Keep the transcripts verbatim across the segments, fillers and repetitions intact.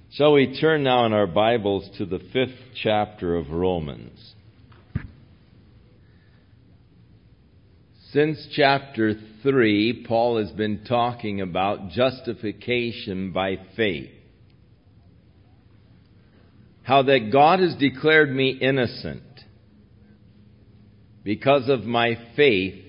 Shall we turn now in our Bibles to the fifth chapter of Romans? Since chapter three, Paul has been talking about justification by faith. How that God has declared me innocent because of my faith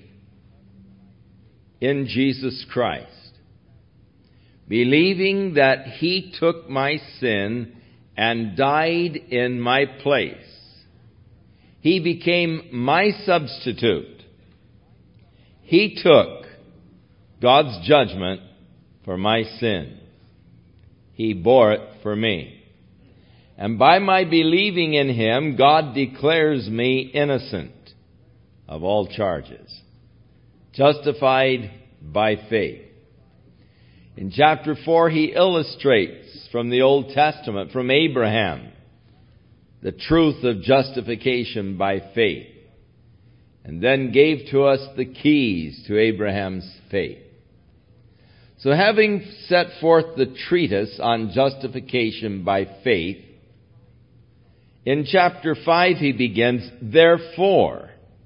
in Jesus Christ. Believing that He took my sin and died in my place. He became my substitute. He took God's judgment for my sin. He bore it for me. And by my believing in Him, God declares me innocent of all charges. Justified by faith. In chapter four, he illustrates from the Old Testament, from Abraham, the truth of justification by faith. And then gave to us the keys to Abraham's faith. So having set forth the treatise on justification by faith, in chapter five he begins, therefore,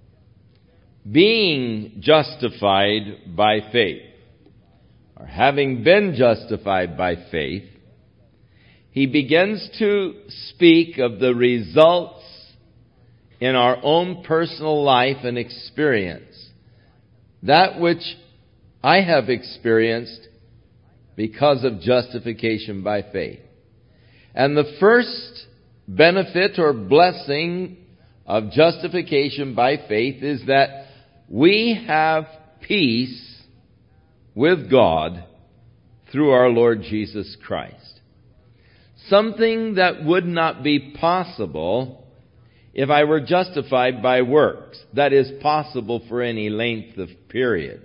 being justified by faith, or having been justified by faith, he begins to speak of the results in our own personal life and experience. That which I have experienced because of justification by faith. And the first benefit or blessing of justification by faith is that we have peace with God through our Lord Jesus Christ. Something that would not be possible if I were justified by works. That is possible for any length of period.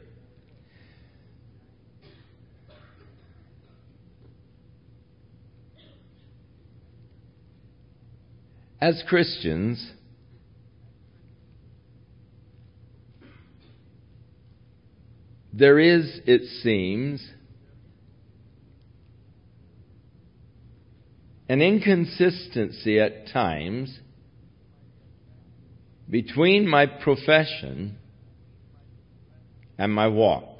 As Christians, there is, it seems, an inconsistency at times between my profession and my walk.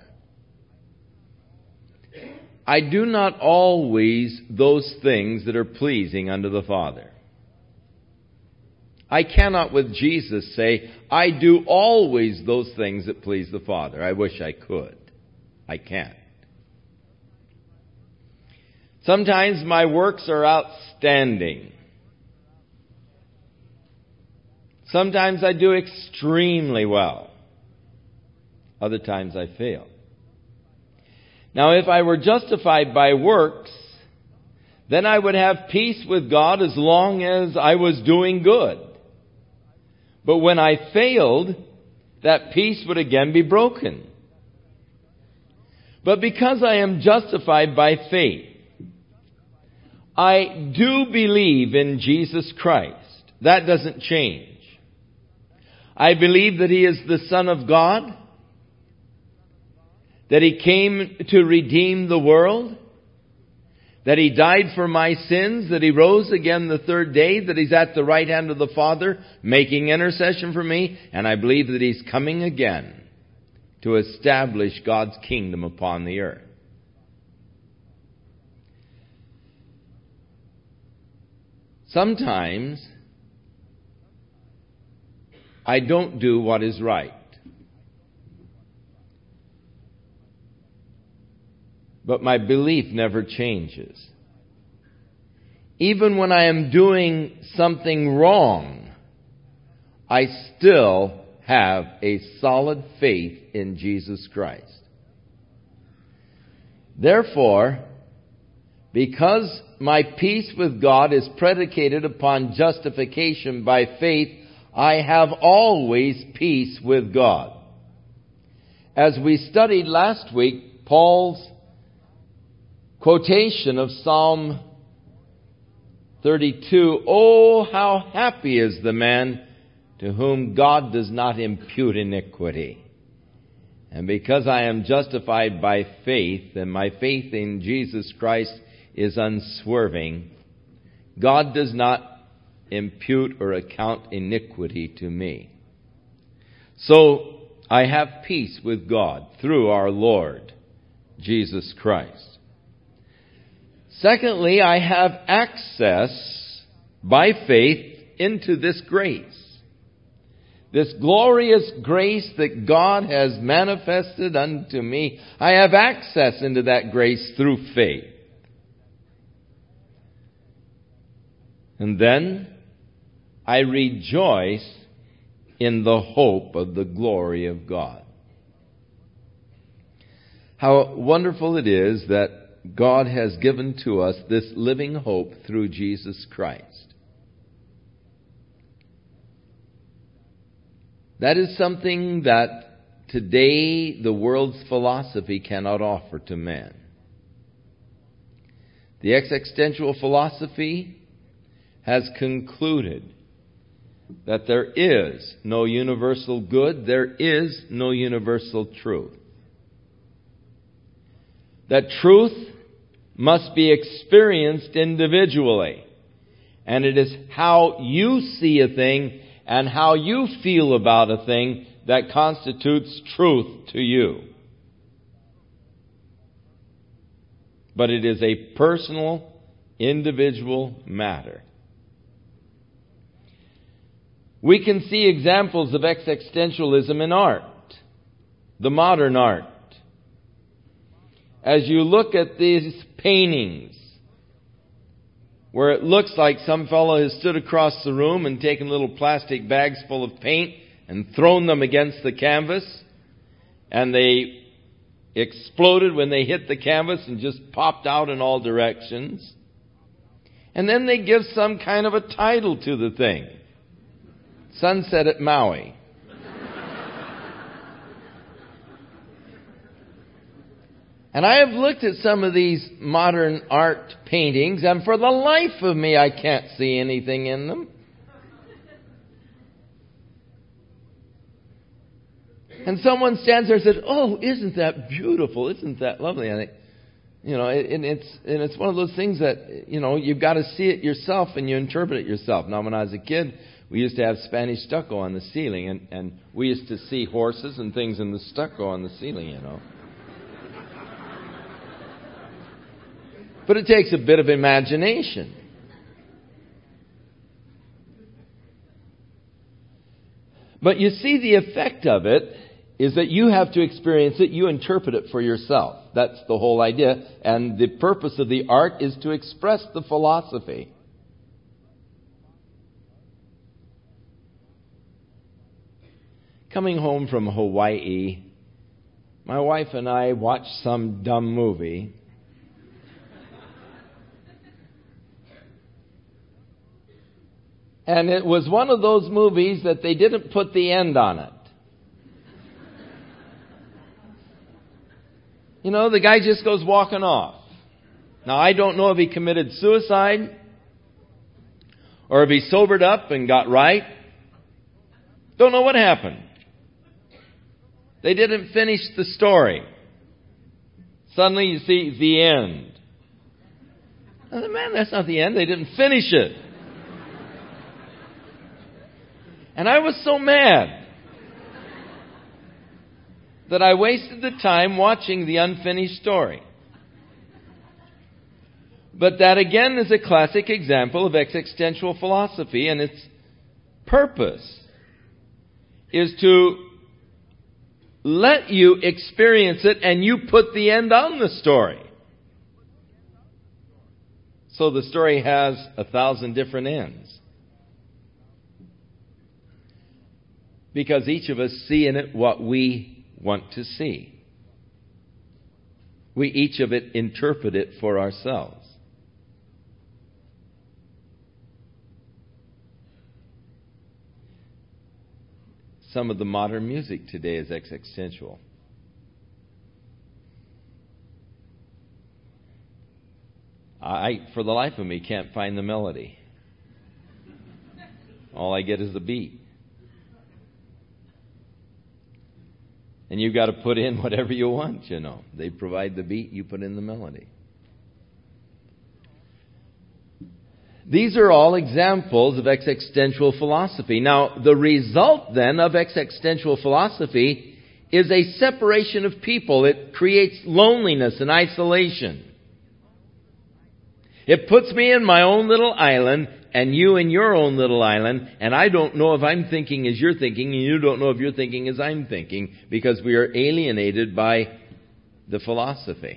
I do not always those things that are pleasing unto the Father. I cannot with Jesus say, I do always those things that please the Father. I wish I could. I can't. Sometimes my works are outstanding. Sometimes I do extremely well. Other times I fail. Now, if I were justified by works, then I would have peace with God as long as I was doing good. But when I failed, that peace would again be broken. But because I am justified by faith, I do believe in Jesus Christ. That doesn't change. I believe that He is the Son of God, that He came to redeem the world, that He died for my sins, that He rose again the third day, that He's at the right hand of the Father making intercession for me, and I believe that He's coming again to establish God's kingdom upon the earth. Sometimes I don't do what is right. But my belief never changes. Even when I am doing something wrong, I still have a solid faith in Jesus Christ. Therefore, because my peace with God is predicated upon justification by faith, I have always peace with God. As we studied last week, Paul's quotation of Psalm thirty-two, oh, how happy is the man to whom God does not impute iniquity. And because I am justified by faith, and my faith in Jesus Christ is unswerving, God does not impute or account iniquity to me. So I have peace with God through our Lord Jesus Christ. Secondly, I have access by faith into this grace. This glorious grace that God has manifested unto me. I have access into that grace through faith. And then I rejoice in the hope of the glory of God. How wonderful it is that God has given to us this living hope through Jesus Christ. That is something that today the world's philosophy cannot offer to man. The existential philosophy has concluded that there is no universal good, there is no universal truth. That truth must be experienced individually. And it is how you see a thing and how you feel about a thing that constitutes truth to you. But it is a personal, individual matter. We can see examples of existentialism in art, the modern art. As you look at these paintings, where it looks like some fellow has stood across the room and taken little plastic bags full of paint and thrown them against the canvas, and they exploded when they hit the canvas and just popped out in all directions. And then they give some kind of a title to the thing. Sunset at Maui. And I have looked at some of these modern art paintings, and for the life of me, I can't see anything in them. And someone stands there and says, "Oh, isn't that beautiful? Isn't that lovely?" And I think, you know, and it's and it's one of those things that, you know, you've got to see it yourself and you interpret it yourself. Now, when I was a kid, we used to have Spanish stucco on the ceiling, and, and we used to see horses and things in the stucco on the ceiling, you know. But it takes a bit of imagination. But you see, the effect of it is that you have to experience it, you interpret it for yourself. That's the whole idea. And the purpose of the art is to express the philosophy. Coming home from Hawaii, my wife and I watched some dumb movie. And it was one of those movies that they didn't put the end on it. You know, the guy just goes walking off. Now, I don't know if he committed suicide or if he sobered up and got right. Don't know what happened. They didn't finish the story. Suddenly you see the end. I said, man, that's not the end. They didn't finish it. And I was so mad that I wasted the time watching the unfinished story. But that again is a classic example of existential philosophy, and its purpose is to let you experience it and you put the end on the story. So the story has a thousand different ends. Because each of us see in it what we want to see. We each of it interpret it for ourselves. Some of the modern music today is existential. I, for the life of me, can't find the melody. All I get is the beat. And you've got to put in whatever you want, you know. They provide the beat, you put in the melody. These are all examples of existential philosophy. Now, the result then of existential philosophy is a separation of people. It creates loneliness and isolation. It puts me in my own little island and you in your own little island, and I don't know if I'm thinking as you're thinking, and you don't know if you're thinking as I'm thinking, because we are alienated by the philosophy.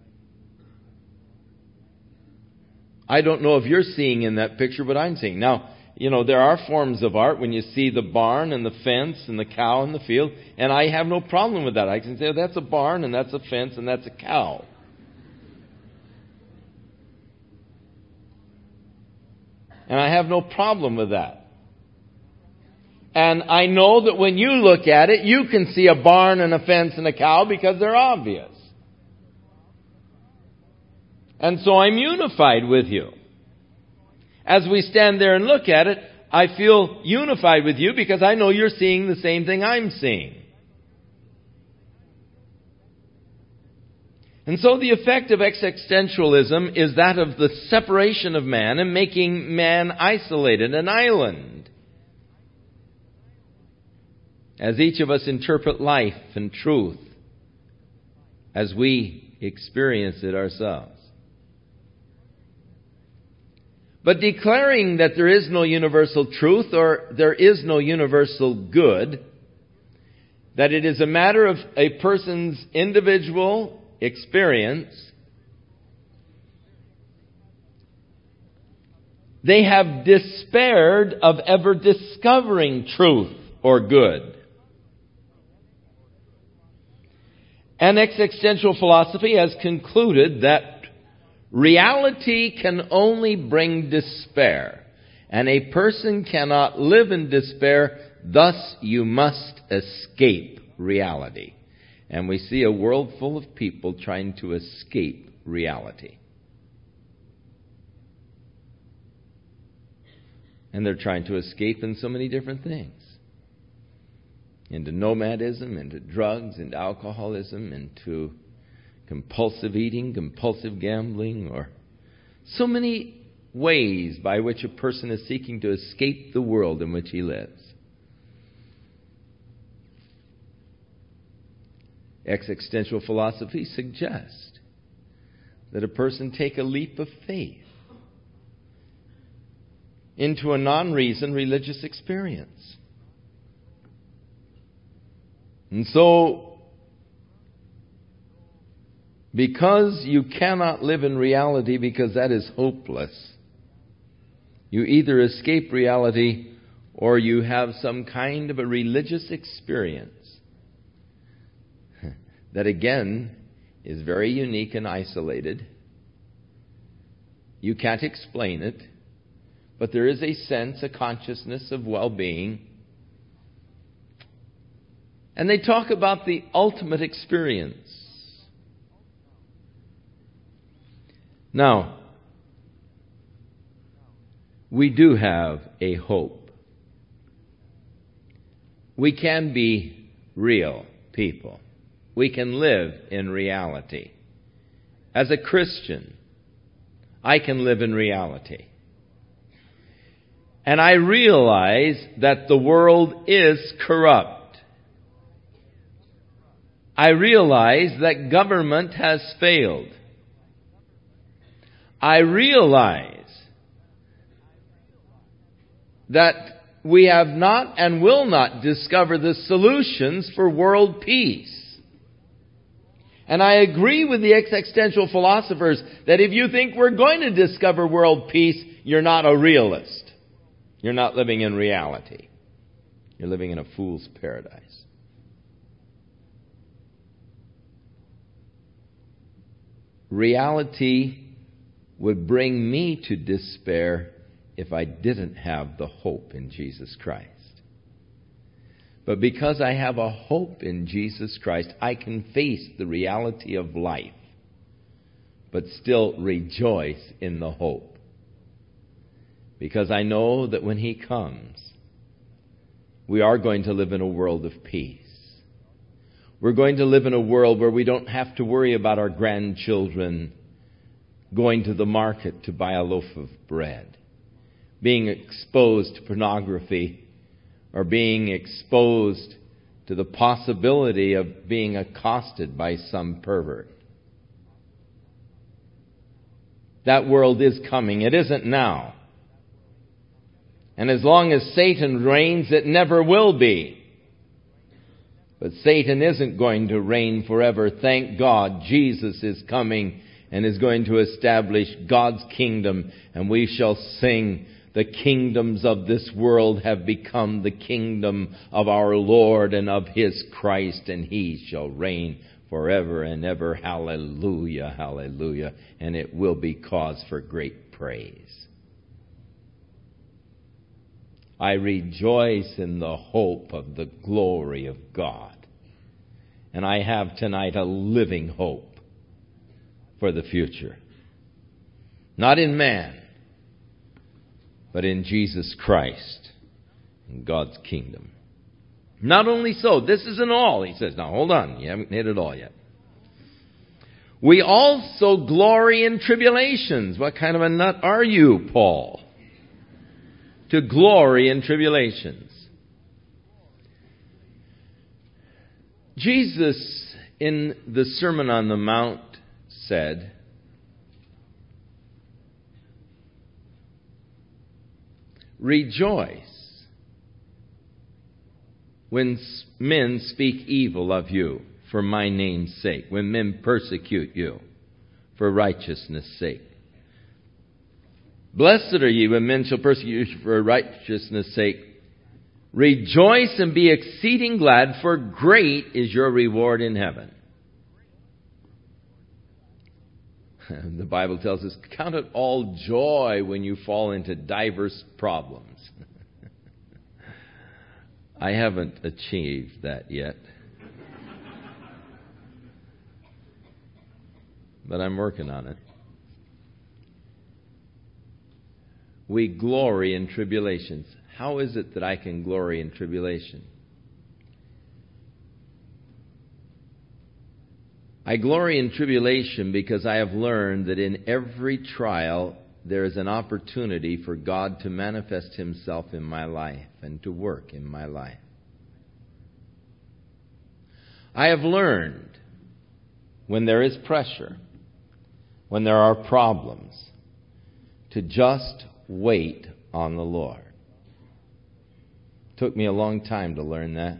I don't know if you're seeing in that picture what I'm seeing. Now, you know, there are forms of art when you see the barn and the fence and the cow in the field, and I have no problem with that. I can say, oh, that's a barn and that's a fence and that's a cow. And I have no problem with that. And I know that when you look at it, you can see a barn and a fence and a cow because they're obvious. And so I'm unified with you. As we stand there and look at it, I feel unified with you because I know you're seeing the same thing I'm seeing. And so the effect of existentialism is that of the separation of man and making man isolated, an island. As each of us interpret life and truth as we experience it ourselves. But declaring that there is no universal truth or there is no universal good, that it is a matter of a person's individual experience, they have despaired of ever discovering truth or good. And existential philosophy has concluded that reality can only bring despair, and a person cannot live in despair, thus you must escape reality. And we see a world full of people trying to escape reality. And they're trying to escape in so many different things. Into nomadism, into drugs, into alcoholism, into compulsive eating, compulsive gambling, or so many ways by which a person is seeking to escape the world in which he lives. Existential philosophy suggests that a person take a leap of faith into a non-reason religious experience. And so, because you cannot live in reality because that is hopeless, you either escape reality or you have some kind of a religious experience that again is very unique and isolated. You can't explain it, but there is a sense, a consciousness of well-being. And they talk about the ultimate experience. Now, we do have a hope. We can be real people. We can live in reality. As a Christian, I can live in reality. And I realize that the world is corrupt. I realize that government has failed. I realize that we have not and will not discover the solutions for world peace. And I agree with the existential philosophers that if you think we're going to discover world peace, you're not a realist. You're not living in reality. You're living in a fool's paradise. Reality would bring me to despair if I didn't have the hope in Jesus Christ. But because I have a hope in Jesus Christ, I can face the reality of life, but still rejoice in the hope. Because I know that when He comes, we are going to live in a world of peace. We're going to live in a world where we don't have to worry about our grandchildren going to the market to buy a loaf of bread. being exposed to pornography or being exposed to the possibility of being accosted by some pervert. That world is coming. It isn't now. And as long as Satan reigns, it never will be. But Satan isn't going to reign forever. Thank God, Jesus is coming and is going to establish God's kingdom. And we shall sing, the kingdoms of this world have become the kingdom of our Lord and of His Christ, and He shall reign forever and ever. Hallelujah, hallelujah. And it will be cause for great praise. I rejoice in the hope of the glory of God. And I have tonight a living hope for the future. Not in man, but in Jesus Christ, in God's kingdom. Not only so, this isn't all. He says, now hold on, you haven't hit it all yet. We also glory in tribulations. What kind of a nut are you, Paul? To glory in tribulations. Jesus, in the Sermon on the Mount, said, rejoice when men speak evil of you for my name's sake, when men persecute you for righteousness' sake. Blessed are ye when men shall persecute you for righteousness' sake. Rejoice and be exceeding glad, for great is your reward in heaven. The Bible tells us, count it all joy when you fall into diverse problems. I haven't achieved that yet. But I'm working on it. We glory in tribulations. How is it that I can glory in tribulation? I glory in tribulation because I have learned that in every trial there is an opportunity for God to manifest Himself in my life and to work in my life. I have learned when there is pressure, when there are problems, to just wait on the Lord. It took me a long time to learn that.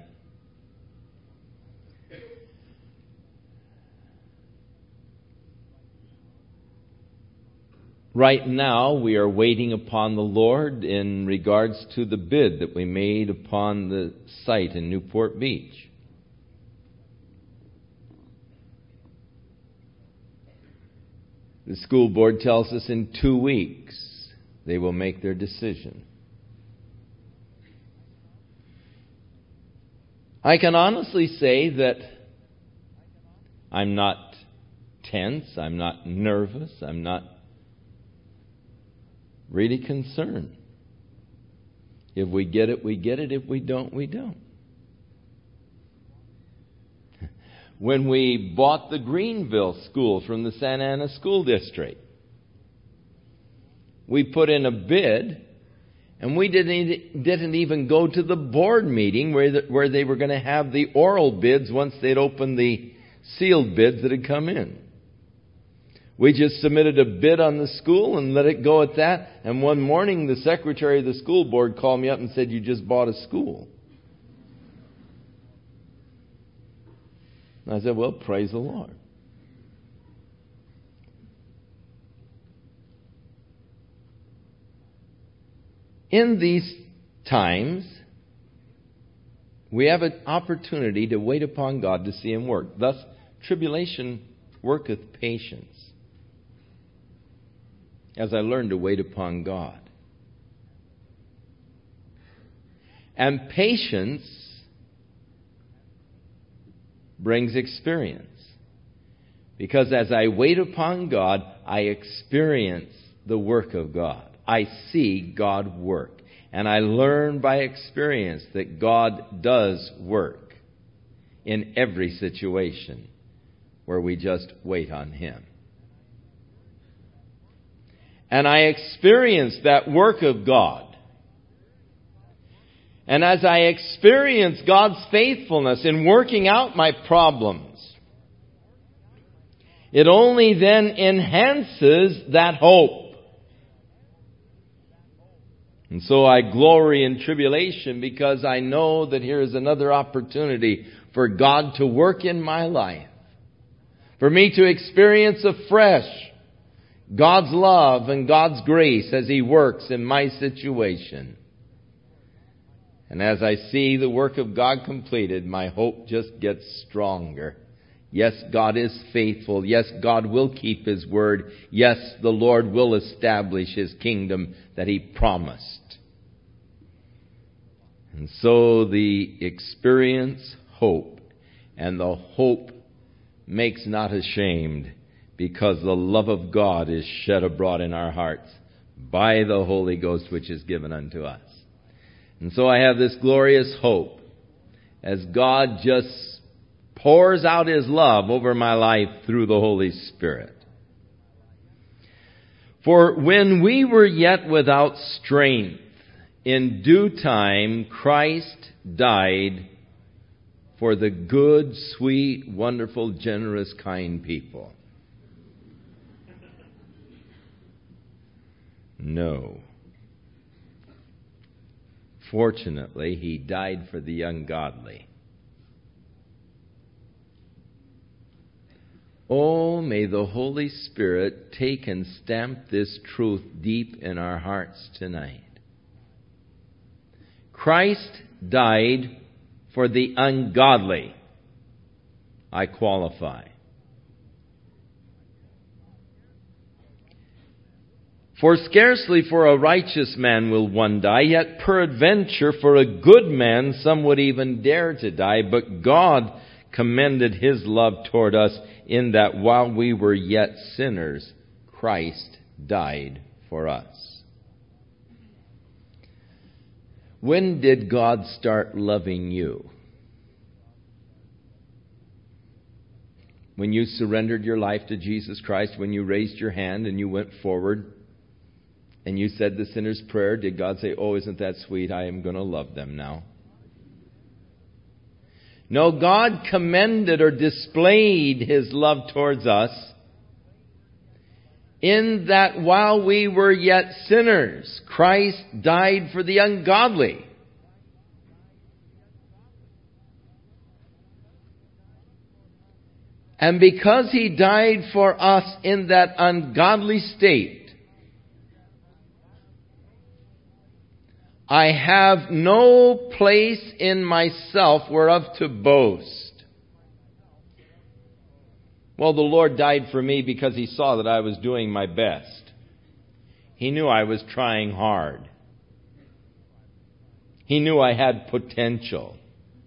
Right now, we are waiting upon the Lord in regards to the bid that we made upon the site in Newport Beach. The school board tells us in two weeks they will make their decision. I can honestly say that I'm not tense, I'm not nervous, I'm not really concerned. If we get it, we get it. If we don't, we don't. When we bought the Greenville School from the Santa Ana School District, we put in a bid, and we didn't, didn't even go to the board meeting where, the, where they were going to have the oral bids once they'd opened the sealed bids that had come in. We just submitted a bid on the school and let it go at that. And one morning, the secretary of the school board called me up and said, "You just bought a school." And I said, "Well, praise the Lord." In these times, we have an opportunity to wait upon God to see Him work. Thus, tribulation worketh patience. As I learn to wait upon God. And patience brings experience. Because as I wait upon God, I experience the work of God. I see God work. And I learn by experience that God does work in every situation where we just wait on Him. And I experience that work of God. And as I experience God's faithfulness in working out my problems, it only then enhances that hope. And so I glory in tribulation because I know that here is another opportunity for God to work in my life. For me to experience afresh God's love and God's grace as He works in my situation. And as I see the work of God completed, my hope just gets stronger. Yes, God is faithful. Yes, God will keep His word. Yes, the Lord will establish His kingdom that He promised. And so the experience hope, and the hope makes not ashamed, because the love of God is shed abroad in our hearts by the Holy Ghost which is given unto us. And so I have this glorious hope as God just pours out His love over my life through the Holy Spirit. For when we were yet without strength, in due time Christ died for the good, sweet, wonderful, generous, kind people. No. Fortunately, He died for the ungodly. Oh, may the Holy Spirit take and stamp this truth deep in our hearts tonight. Christ died for the ungodly. I qualify. For scarcely for a righteous man will one die, yet peradventure for a good man some would even dare to die. But God commended His love toward us in that while we were yet sinners, Christ died for us. When did God start loving you? When you surrendered your life to Jesus Christ, when you raised your hand and you went forward and you said the sinner's prayer, did God say, "Oh, isn't that sweet? I am going to love them now"? No, God commended or displayed His love towards us in that while we were yet sinners, Christ died for the ungodly. And because He died for us in that ungodly state, I have no place in myself whereof to boast. Well, the Lord died for me because He saw that I was doing my best. He knew I was trying hard. He knew I had potential.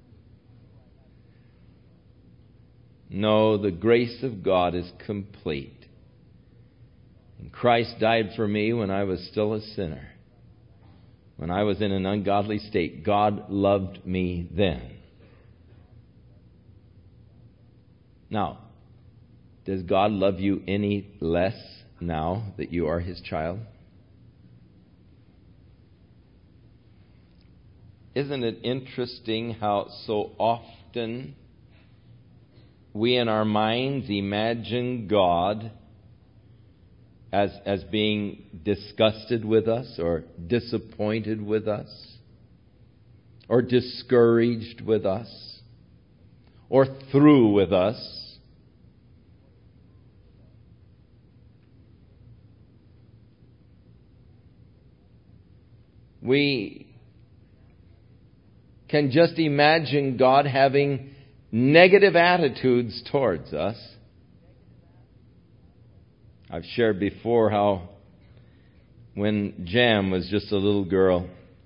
No, the grace of God is complete. And Christ died for me when I was still a sinner. When I was in an ungodly state, God loved me then. Now, does God love you any less now that you are His child? Isn't it interesting how so often we in our minds imagine God as as being disgusted with us, or disappointed with us, or discouraged with us, or through with us? We can just imagine God having negative attitudes towards us. I've shared before how when Jam was just a little girl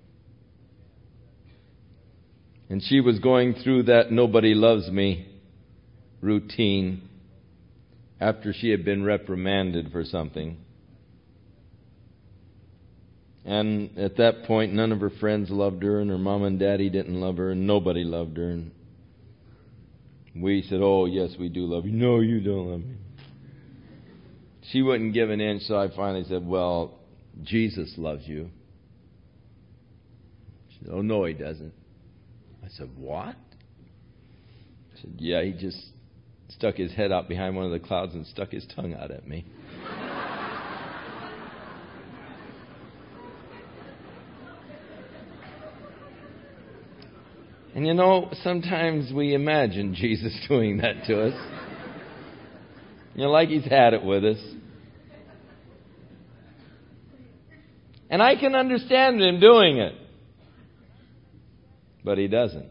and she was going through that "nobody loves me" routine after she had been reprimanded for something. And at that point, none of her friends loved her, and her mom and daddy didn't love her, and nobody loved her. And we said, "Oh, yes, we do love you." "No, you don't love me." she wouldn't give an inch, so I finally said, well, Jesus loves you. She said, oh, no, he doesn't. I said, what? She said, yeah, he just stuck his head out behind one of the clouds and stuck his tongue out at me. And you know, sometimes we imagine Jesus doing that to us. You know, like he's had it with us. And I can understand him doing it. But he doesn't.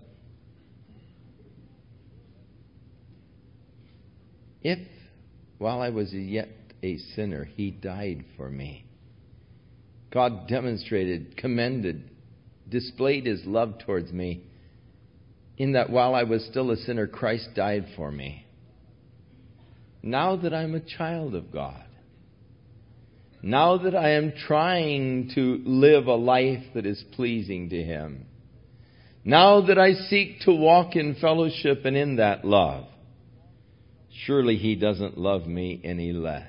If, while I was yet a sinner, he died for me, God demonstrated, commended, displayed his love towards me, in that while I was still a sinner, Christ died for me. Now that I'm a child of God, now that I am trying to live a life that is pleasing to him, now that I seek to walk in fellowship and in that love, surely he doesn't love me any less.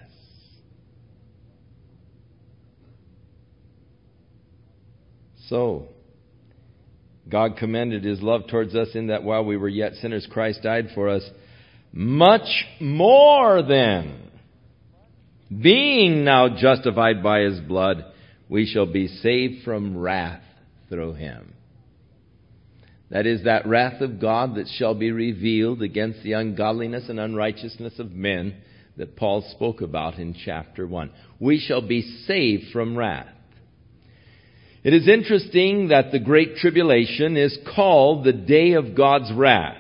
So, God commended his love towards us in that while we were yet sinners, Christ died for us. Much more then, being now justified by his blood, we shall be saved from wrath through him. That is, that wrath of God that shall be revealed against the ungodliness and unrighteousness of men that Paul spoke about in chapter one. We shall be saved from wrath. It is interesting that the Great Tribulation is called the day of God's wrath.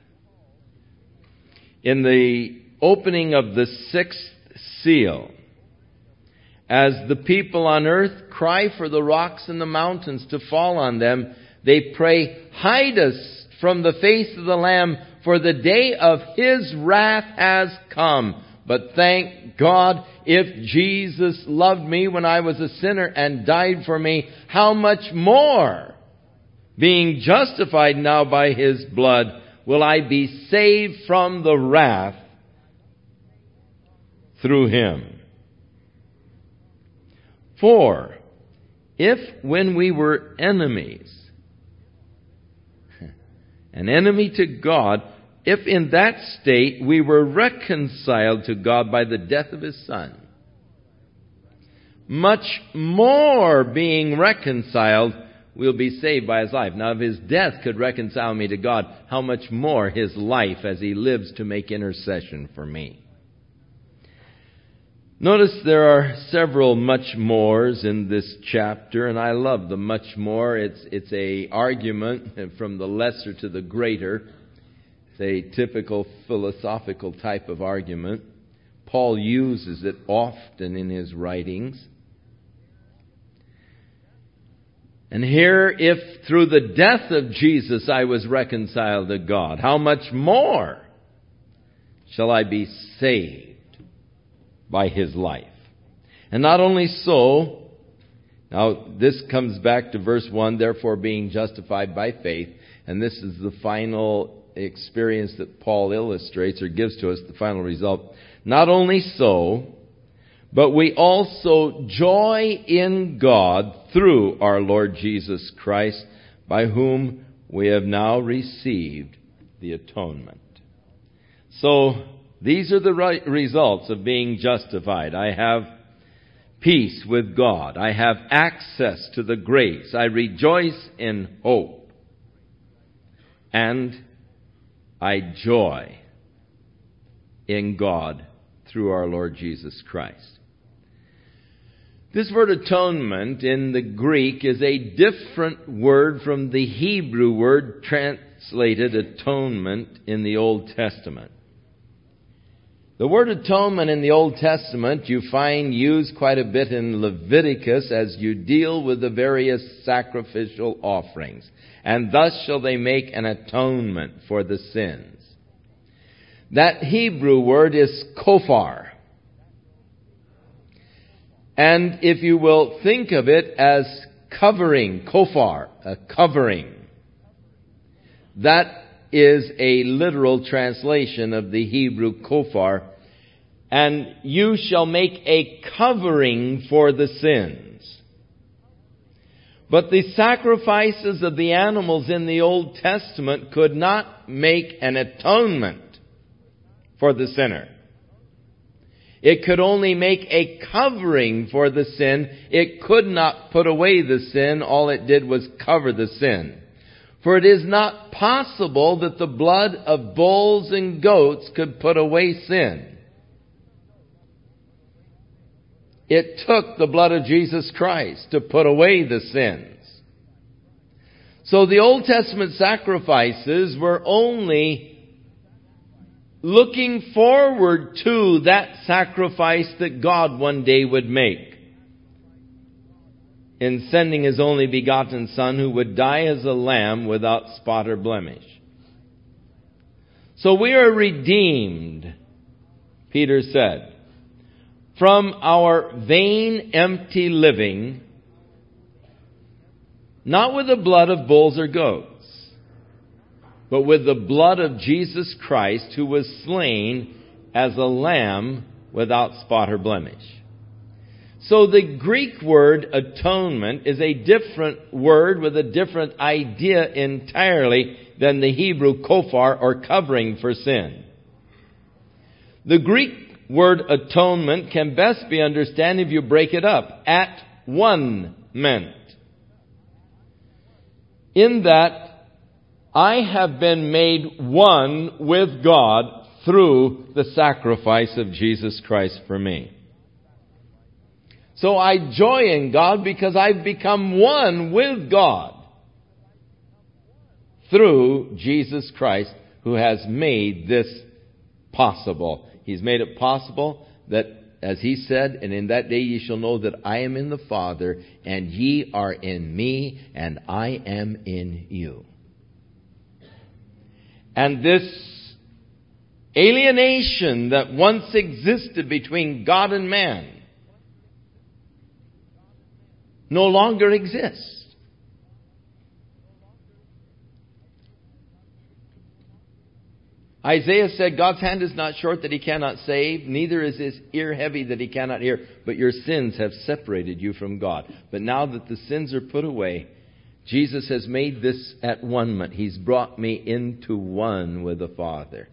In the opening of the sixth seal, as the people on earth cry for the rocks and the mountains to fall on them, they pray, hide us from the face of the Lamb, for the day of his wrath has come. But thank God, if Jesus loved me when I was a sinner and died for me, how much more, being justified now by his blood, will I be saved from the wrath through him? For if when we were enemies, an enemy to God, if in that state we were reconciled to God by the death of his Son, much more being reconciled, we'll be saved by his life. Now, if his death could reconcile me to God, how much more his life as he lives to make intercession for me. Notice there are several much mores in this chapter, and I love the much more. It's, it's a argument from the lesser to the greater. It's a typical philosophical type of argument. Paul uses it often in his writings. And here, if through the death of Jesus I was reconciled to God, how much more shall I be saved by his life? And not only so, now this comes back to verse one, therefore being justified by faith, and this is the final experience that Paul illustrates or gives to us, the final result. Not only so, but we also joy in God through our Lord Jesus Christ, by whom we have now received the atonement. So, these are the right results of being justified. I have peace with God. I have access to the grace. I rejoice in hope. And I joy in God through our Lord Jesus Christ. This word atonement in the Greek is a different word from the Hebrew word translated atonement in the Old Testament. The word atonement in the Old Testament you find used quite a bit in Leviticus as you deal with the various sacrificial offerings. And thus shall they make an atonement for the sins. That Hebrew word is kofar. And if you will think of it as covering, kofar, a covering. That is a literal translation of the Hebrew kofar. and you shall make a covering for the sins. But the sacrifices of the animals in the Old Testament could not make an atonement for the sinner. It could only make a covering for the sin. It could not put away the sin. All it did was cover the sin. For it is not possible that the blood of bulls and goats could put away sin. It took the blood of Jesus Christ to put away the sins. So the Old Testament sacrifices were only looking forward to that sacrifice that God one day would make in sending His only begotten Son, who would die as a lamb without spot or blemish. So we are redeemed, Peter said, from our vain, empty living, not with the blood of bulls or goats, but with the blood of Jesus Christ, who was slain as a lamb without spot or blemish. So the Greek word atonement is a different word with a different idea entirely than the Hebrew kofar, or covering for sin. The Greek word atonement can best be understood if you break it up. At one meant. In that I have been made one with God through the sacrifice of Jesus Christ for me. So I joy in God because I've become one with God through Jesus Christ, who has made this possible. He's made it possible that, as He said, and in that day ye shall know that I am in the Father, and ye are in me, and I am in you. And this alienation that once existed between God and man no longer exists. Isaiah said, God's hand is not short that He cannot save, neither is His ear heavy that He cannot hear, but your sins have separated you from God. But now that the sins are put away, Jesus has made this at one-ment. He's brought me into one with the Father.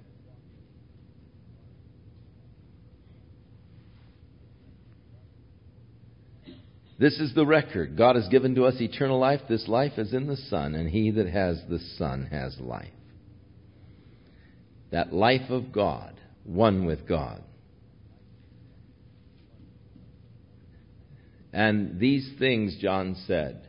This is the record. God has given to us eternal life. This life is in the Son, and he that has the Son has life. That life of God, one with God. And these things, John said,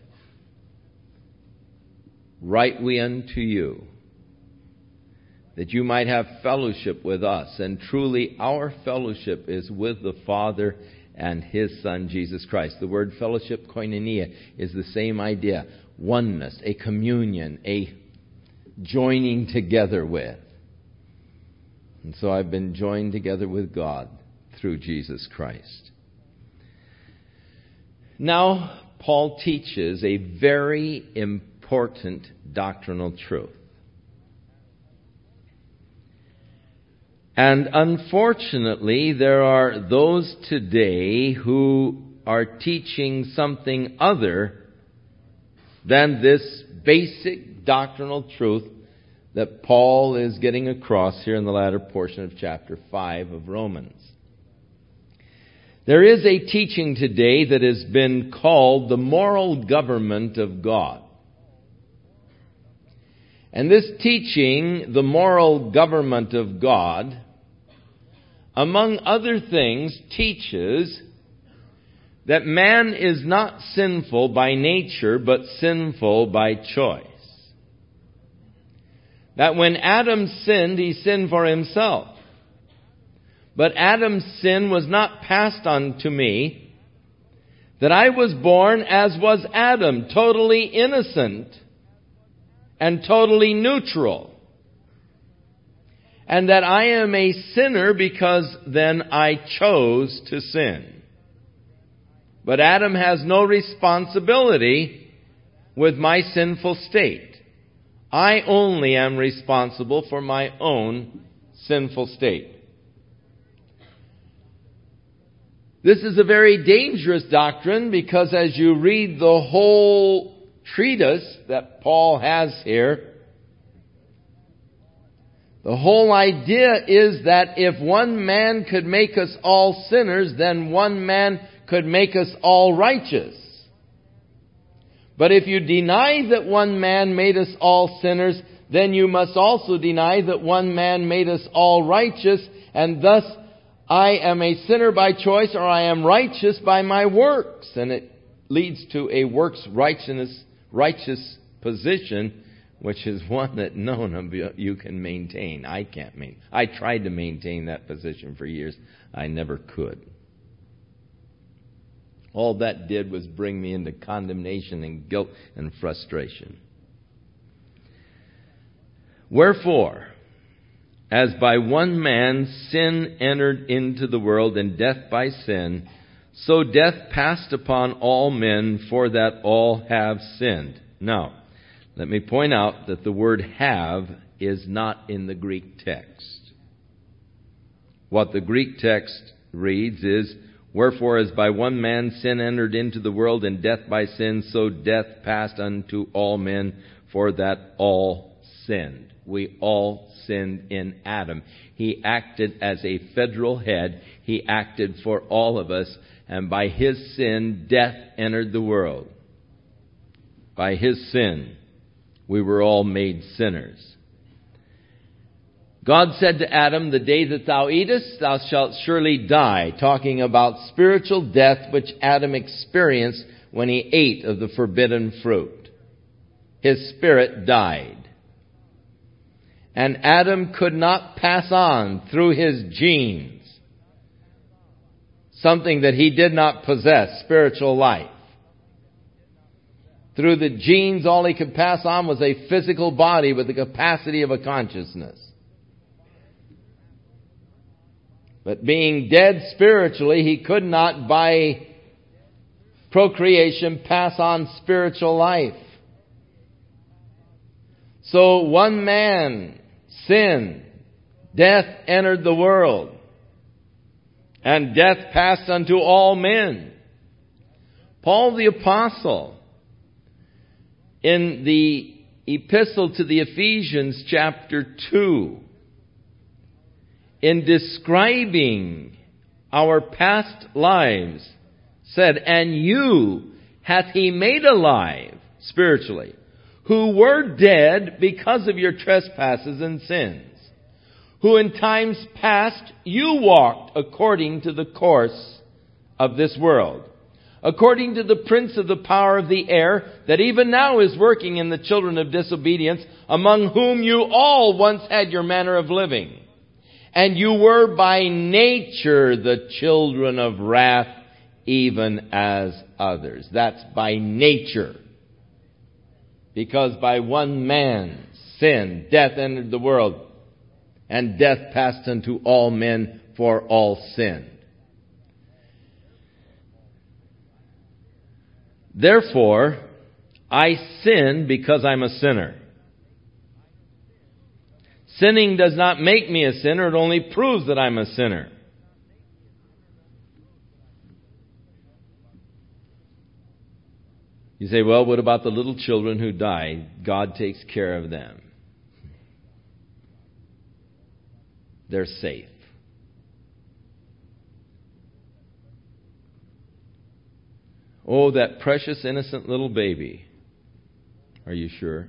write we unto you, that you might have fellowship with us. And truly our fellowship is with the Father and His Son, Jesus Christ. The word fellowship, koinonia, is the same idea. Oneness, a communion, a joining together with. And so I've been joined together with God through Jesus Christ. Now, Paul teaches a very important doctrinal truth. And unfortunately, there are those today who are teaching something other than this basic doctrinal truth that Paul is getting across here in the latter portion of chapter five of Romans. There is a teaching today that has been called the moral government of God. And this teaching, the moral government of God, among other things, teaches that man is not sinful by nature, but sinful by choice. That when Adam sinned, he sinned for himself. But Adam's sin was not passed on to me. That I was born as was Adam, totally innocent and totally neutral. And that I am a sinner because then I chose to sin. But Adam has no responsibility with my sinful state. I only am responsible for my own sinful state. This is a very dangerous doctrine because as you read the whole treatise that Paul has here, the whole idea is that if one man could make us all sinners, then one man could make us all righteous. But if you deny that one man made us all sinners, then you must also deny that one man made us all righteous, and thus I am a sinner by choice, or I am righteous by my works. And it leads to a works righteousness, righteous position, which is one that none of you can maintain. I can't maintain. I tried to maintain that position for years. I never could. All that did was bring me into condemnation and guilt and frustration. Wherefore, as by one man sin entered into the world, and death by sin, so death passed upon all men, for that all have sinned. Now, let me point out that the word have is not in the Greek text. What the Greek text reads is, wherefore as by one man sin entered into the world, and death by sin, so death passed unto all men, for that all sinned. We all sinned in Adam. He acted as a federal head. He acted for all of us. And by his sin, death entered the world. By his sin, we were all made sinners. God said to Adam, the day that thou eatest, thou shalt surely die. Talking about spiritual death, which Adam experienced when he ate of the forbidden fruit. His spirit died. And Adam could not pass on through his genes something that he did not possess, spiritual life. Through the genes, all he could pass on was a physical body with the capacity of a consciousness. But being dead spiritually, he could not, by procreation, pass on spiritual life. So one man sinned, death entered the world, and death passed unto all men. Paul the Apostle, in the epistle to the Ephesians, chapter two, in describing our past lives, said, and you hath he made alive, spiritually, who were dead because of your trespasses and sins, who in times past you walked according to the course of this world, according to the prince of the power of the air, that even now is working in the children of disobedience, among whom you all once had your manner of living. And you were by nature the children of wrath, even as others. That's by nature. Because by one man, sin, death entered the world, and death passed unto all men, for all sinned. Therefore, I sin because I'm a sinner. Sinning does not make me a sinner, it only proves that I'm a sinner. You say, well, what about the little children who die? God takes care of them. They're safe. Oh, that precious, innocent little baby. Are you sure?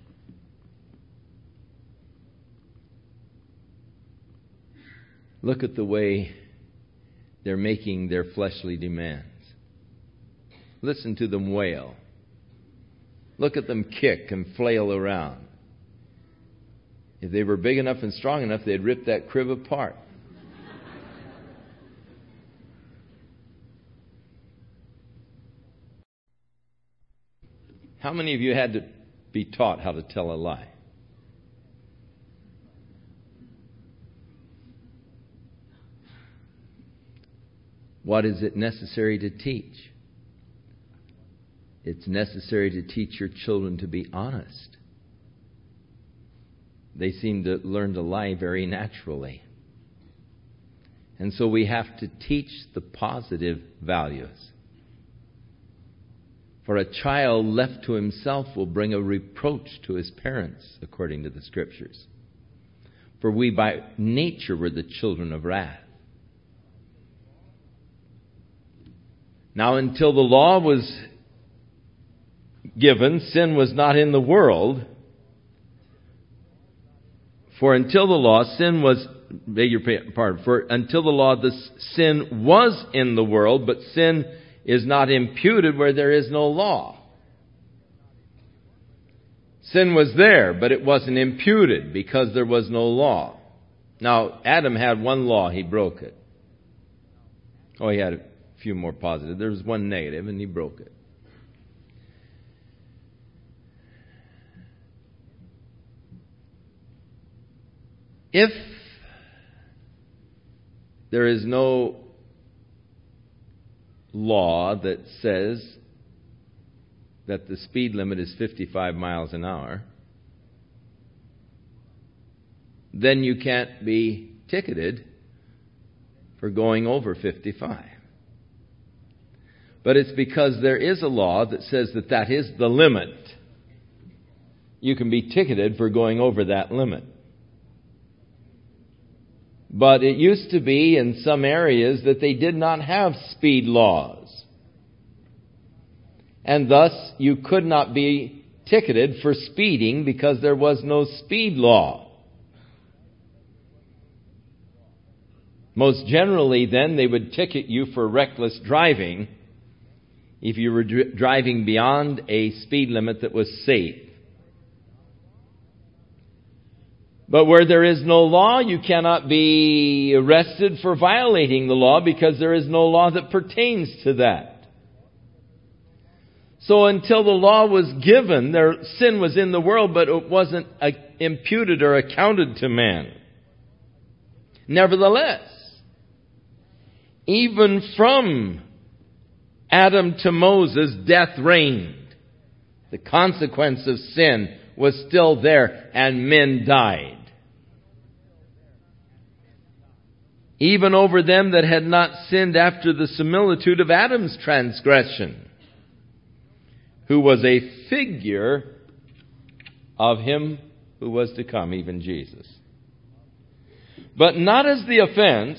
Look at the way they're making their fleshly demands. Listen to them wail. Look at them kick and flail around. If they were big enough and strong enough, they'd rip that crib apart. How many of you had to be taught how to tell a lie? What is it necessary to teach? It's necessary to teach your children to be honest. They seem to learn to lie very naturally. And so we have to teach the positive values. For a child left to himself will bring a reproach to his parents, according to the Scriptures. For we by nature were the children of wrath. Now, until the law was given, sin was not in the world. For until the law, sin was, beg your pardon, for until the law, the sin was in the world, but sin is not imputed where there is no law. Sin was there, but it wasn't imputed because there was no law. Now, Adam had one law, he broke it. Oh, he had a few more positive. There was one negative, and he broke it. If there is no law that says that the speed limit is fifty-five miles an hour, then you can't be ticketed for going over fifty-five. But it's because there is a law that says that that is the limit. You can be ticketed for going over that limit. But it used to be in some areas that they did not have speed laws. And thus you could not be ticketed for speeding because there was no speed law. Most generally then they would ticket you for reckless driving if you were dr- driving beyond a speed limit that was safe. But where there is no law, you cannot be arrested for violating the law because there is no law that pertains to that. So until the law was given, there, sin was in the world, but it wasn't uh, imputed or accounted to man. Nevertheless, even from Adam to Moses, death reigned. The consequence of sin was still there, and men died. Even over them that had not sinned after the similitude of Adam's transgression, who was a figure of him who was to come, even Jesus. But not as the offense,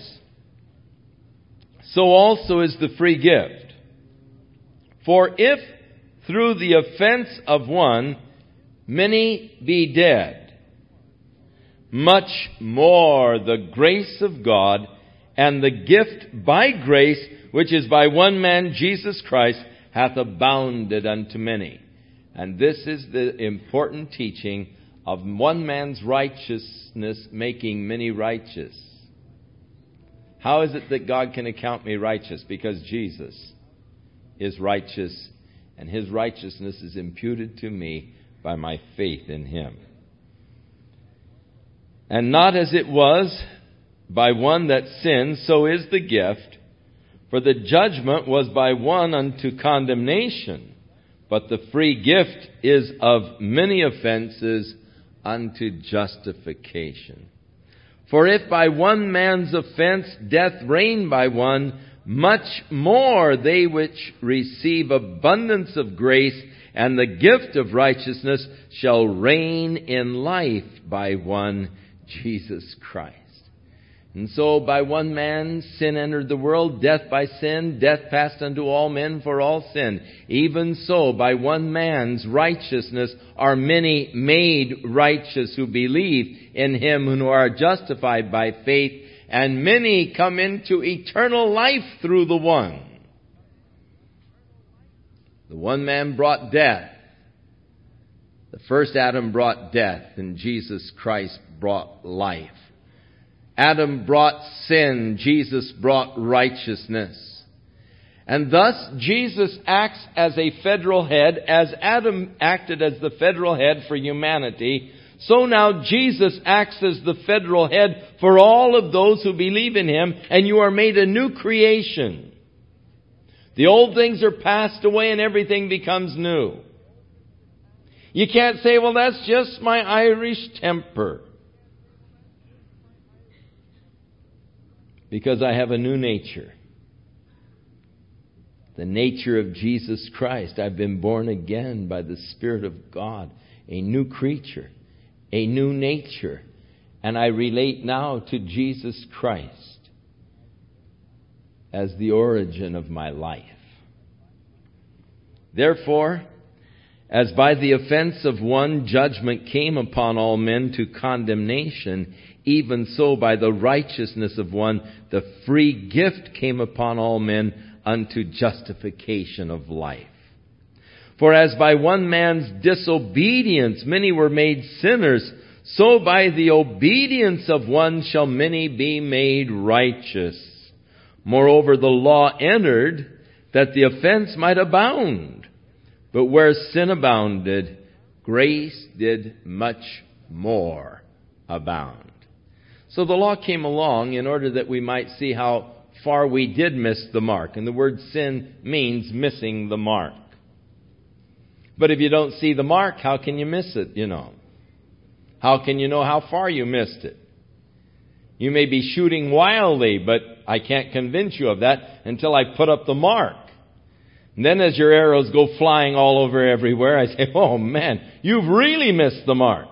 so also is the free gift. For if through the offense of one many be dead, much more the grace of God and the gift by grace, which is by one man, Jesus Christ, hath abounded unto many. And this is the important teaching of one man's righteousness making many righteous. How is it that God can account me righteous? Because Jesus is righteous, and His righteousness is imputed to me by my faith in Him. And not as it was by one that sinned, so is the gift. For the judgment was by one unto condemnation, but the free gift is of many offenses unto justification. For if by one man's offense death reigned by one, much more they which receive abundance of grace and the gift of righteousness shall reign in life by one, Jesus Christ. And so by one man sin entered the world, death by sin, death passed unto all men for all sin. Even so by one man's righteousness are many made righteous who believe in Him, who are justified by faith, and many come into eternal life through the one. The one man brought death. The first Adam brought death, and Jesus Christ brought life. Adam brought sin, Jesus brought righteousness. And thus Jesus acts as a federal head, as Adam acted as the federal head for humanity. So now Jesus acts as the federal head for all of those who believe in Him, and you are made a new creation. The old things are passed away and everything becomes new. You can't say, well, that's just my Irish temper. Because I have a new nature. The nature of Jesus Christ. I've been born again by the Spirit of God. A new creature. A new nature. And I relate now to Jesus Christ as the origin of my life. Therefore, as by the offense of one judgment came upon all men to condemnation, even so by the righteousness of one the free gift came upon all men unto justification of life. For as by one man's disobedience many were made sinners, so by the obedience of one shall many be made righteous. Moreover, the law entered that the offense might abound. But where sin abounded, grace did much more abound. So the law came along in order that we might see how far we did miss the mark. And the word sin means missing the mark. But if you don't see the mark, how can you miss it, you know? How can you know how far you missed it? You may be shooting wildly, but I can't convince you of that until I put up the mark. And then as your arrows go flying all over everywhere, I say, oh man, you've really missed the mark.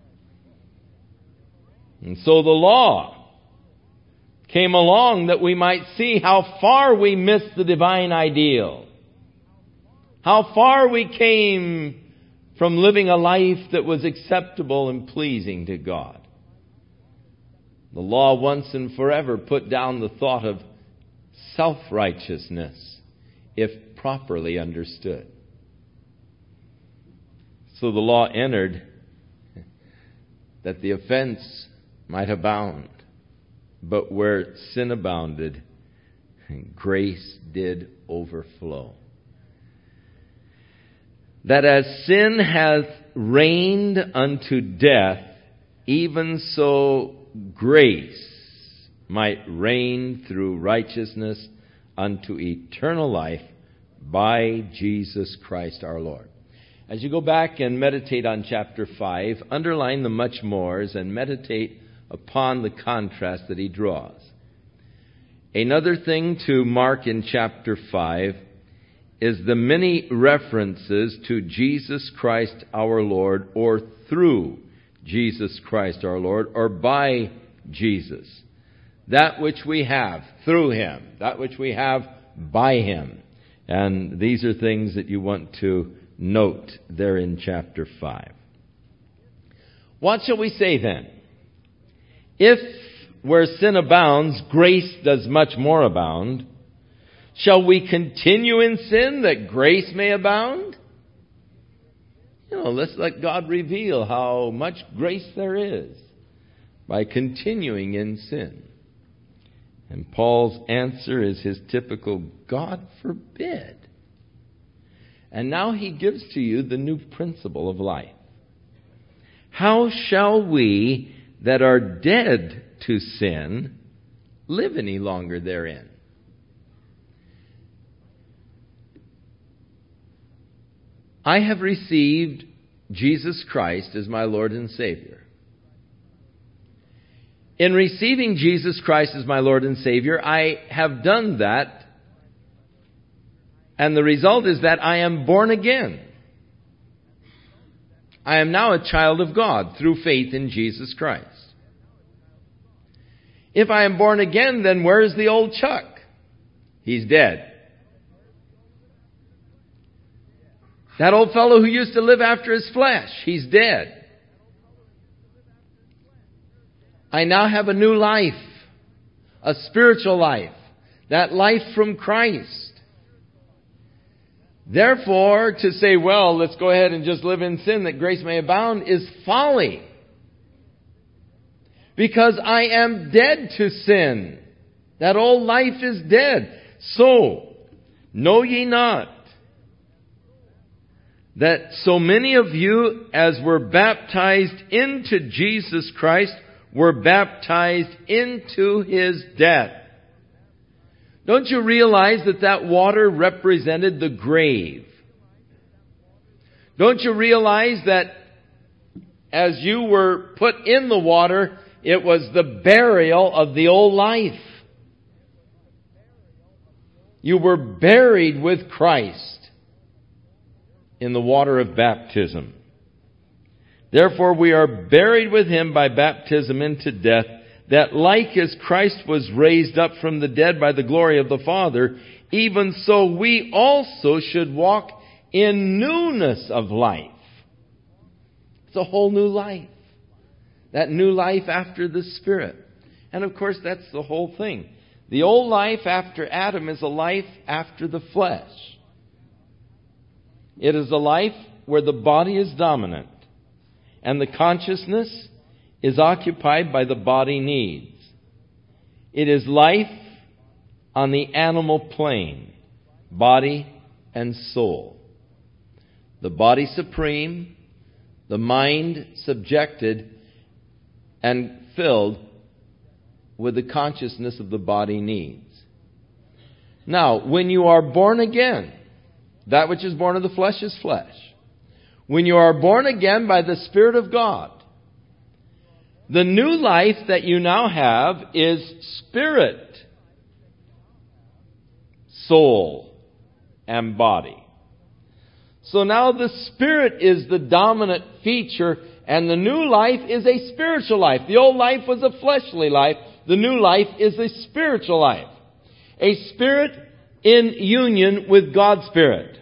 And so the law came along that we might see how far we missed the divine ideal. How far we came from living a life that was acceptable and pleasing to God. The law once and forever put down the thought of self-righteousness, if properly understood. So the law entered that the offense might abound. But where sin abounded, grace did overflow. That as sin hath reigned unto death, even so grace might reign through righteousness unto eternal life by Jesus Christ our Lord. As you go back and meditate on chapter five, underline the much mores and meditate upon the contrast that he draws. Another thing to mark in chapter five is the many references to Jesus Christ our Lord, or through Jesus Christ our Lord, or by Jesus. That which we have through Him, that which we have by Him. And these are things that you want to note there in chapter five. What shall we say then? If where sin abounds, grace does much more abound, shall we continue in sin that grace may abound? You know, let's let God reveal how much grace there is by continuing in sin. And Paul's answer is his typical, God forbid. And now he gives to you the new principle of life. How shall we that are dead to sin live any longer therein? I have received Jesus Christ as my Lord and Savior. In receiving Jesus Christ as my Lord and Savior, I have done that, and the result is that I am born again. I am now a child of God through faith in Jesus Christ. If I am born again, then where's the old Chuck? He's dead. That old fellow who used to live after his flesh, he's dead. I now have a new life, a spiritual life, that life from Christ. Therefore, to say, well, let's go ahead and just live in sin that grace may abound is folly. Because I am dead to sin. That old life is dead. So, know ye not that so many of you as were baptized into Jesus Christ were baptized into His death? Don't you realize that that water represented the grave? Don't you realize that as you were put in the water, it was the burial of the old life? You were buried with Christ in the water of baptism. Therefore we are buried with him by baptism into death, that like as Christ was raised up from the dead by the glory of the Father, even so we also should walk in newness of life. It's a whole new life. That new life after the Spirit. And of course that's the whole thing. The old life after Adam is a life after the flesh. It is a life where the body is dominant and the consciousness is occupied by the body needs. It is life on the animal plane, body and soul. The body supreme, the mind subjected and filled with the consciousness of the body needs. Now, when you are born again, that which is born of the flesh is flesh. When you are born again by the Spirit of God, the new life that you now have is spirit, soul, and body. So now the Spirit is the dominant feature, and the new life is a spiritual life. The old life was a fleshly life. The new life is a spiritual life. A spirit in union with God's Spirit.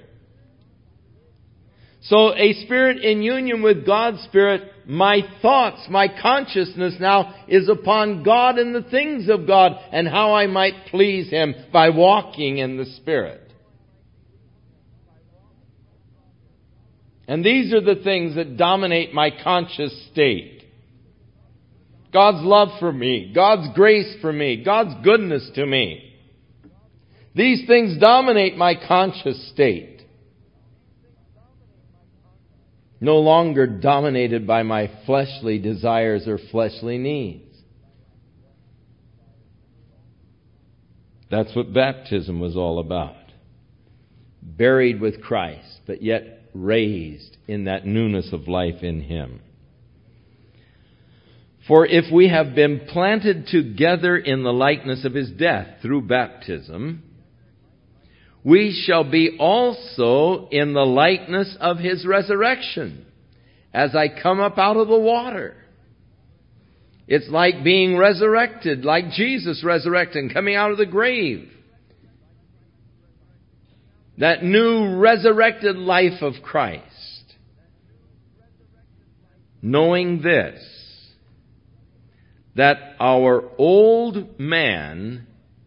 So a spirit in union with God's Spirit, my thoughts, my consciousness now is upon God and the things of God and how I might please Him by walking in the Spirit. And these are the things that dominate my conscious state. God's love for me, God's grace for me, God's goodness to me. These things dominate my conscious state. No longer dominated by my fleshly desires or fleshly needs. That's what baptism was all about. Buried with Christ, but yet raised in that newness of life in Him. For if we have been planted together in the likeness of His death through baptism, we shall be also in the likeness of His resurrection, as I come up out of the water. It's like being resurrected, like Jesus resurrected and coming out of the grave. That new resurrected life of Christ. Knowing this, that our old man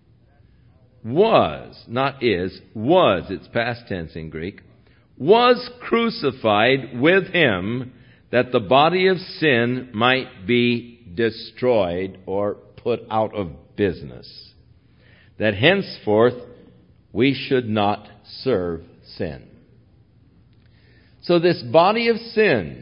was, not is, was, it's past tense in Greek, was crucified with Him, that the body of sin might be destroyed or put out of business, that henceforth we should not serve sin. So this body of sin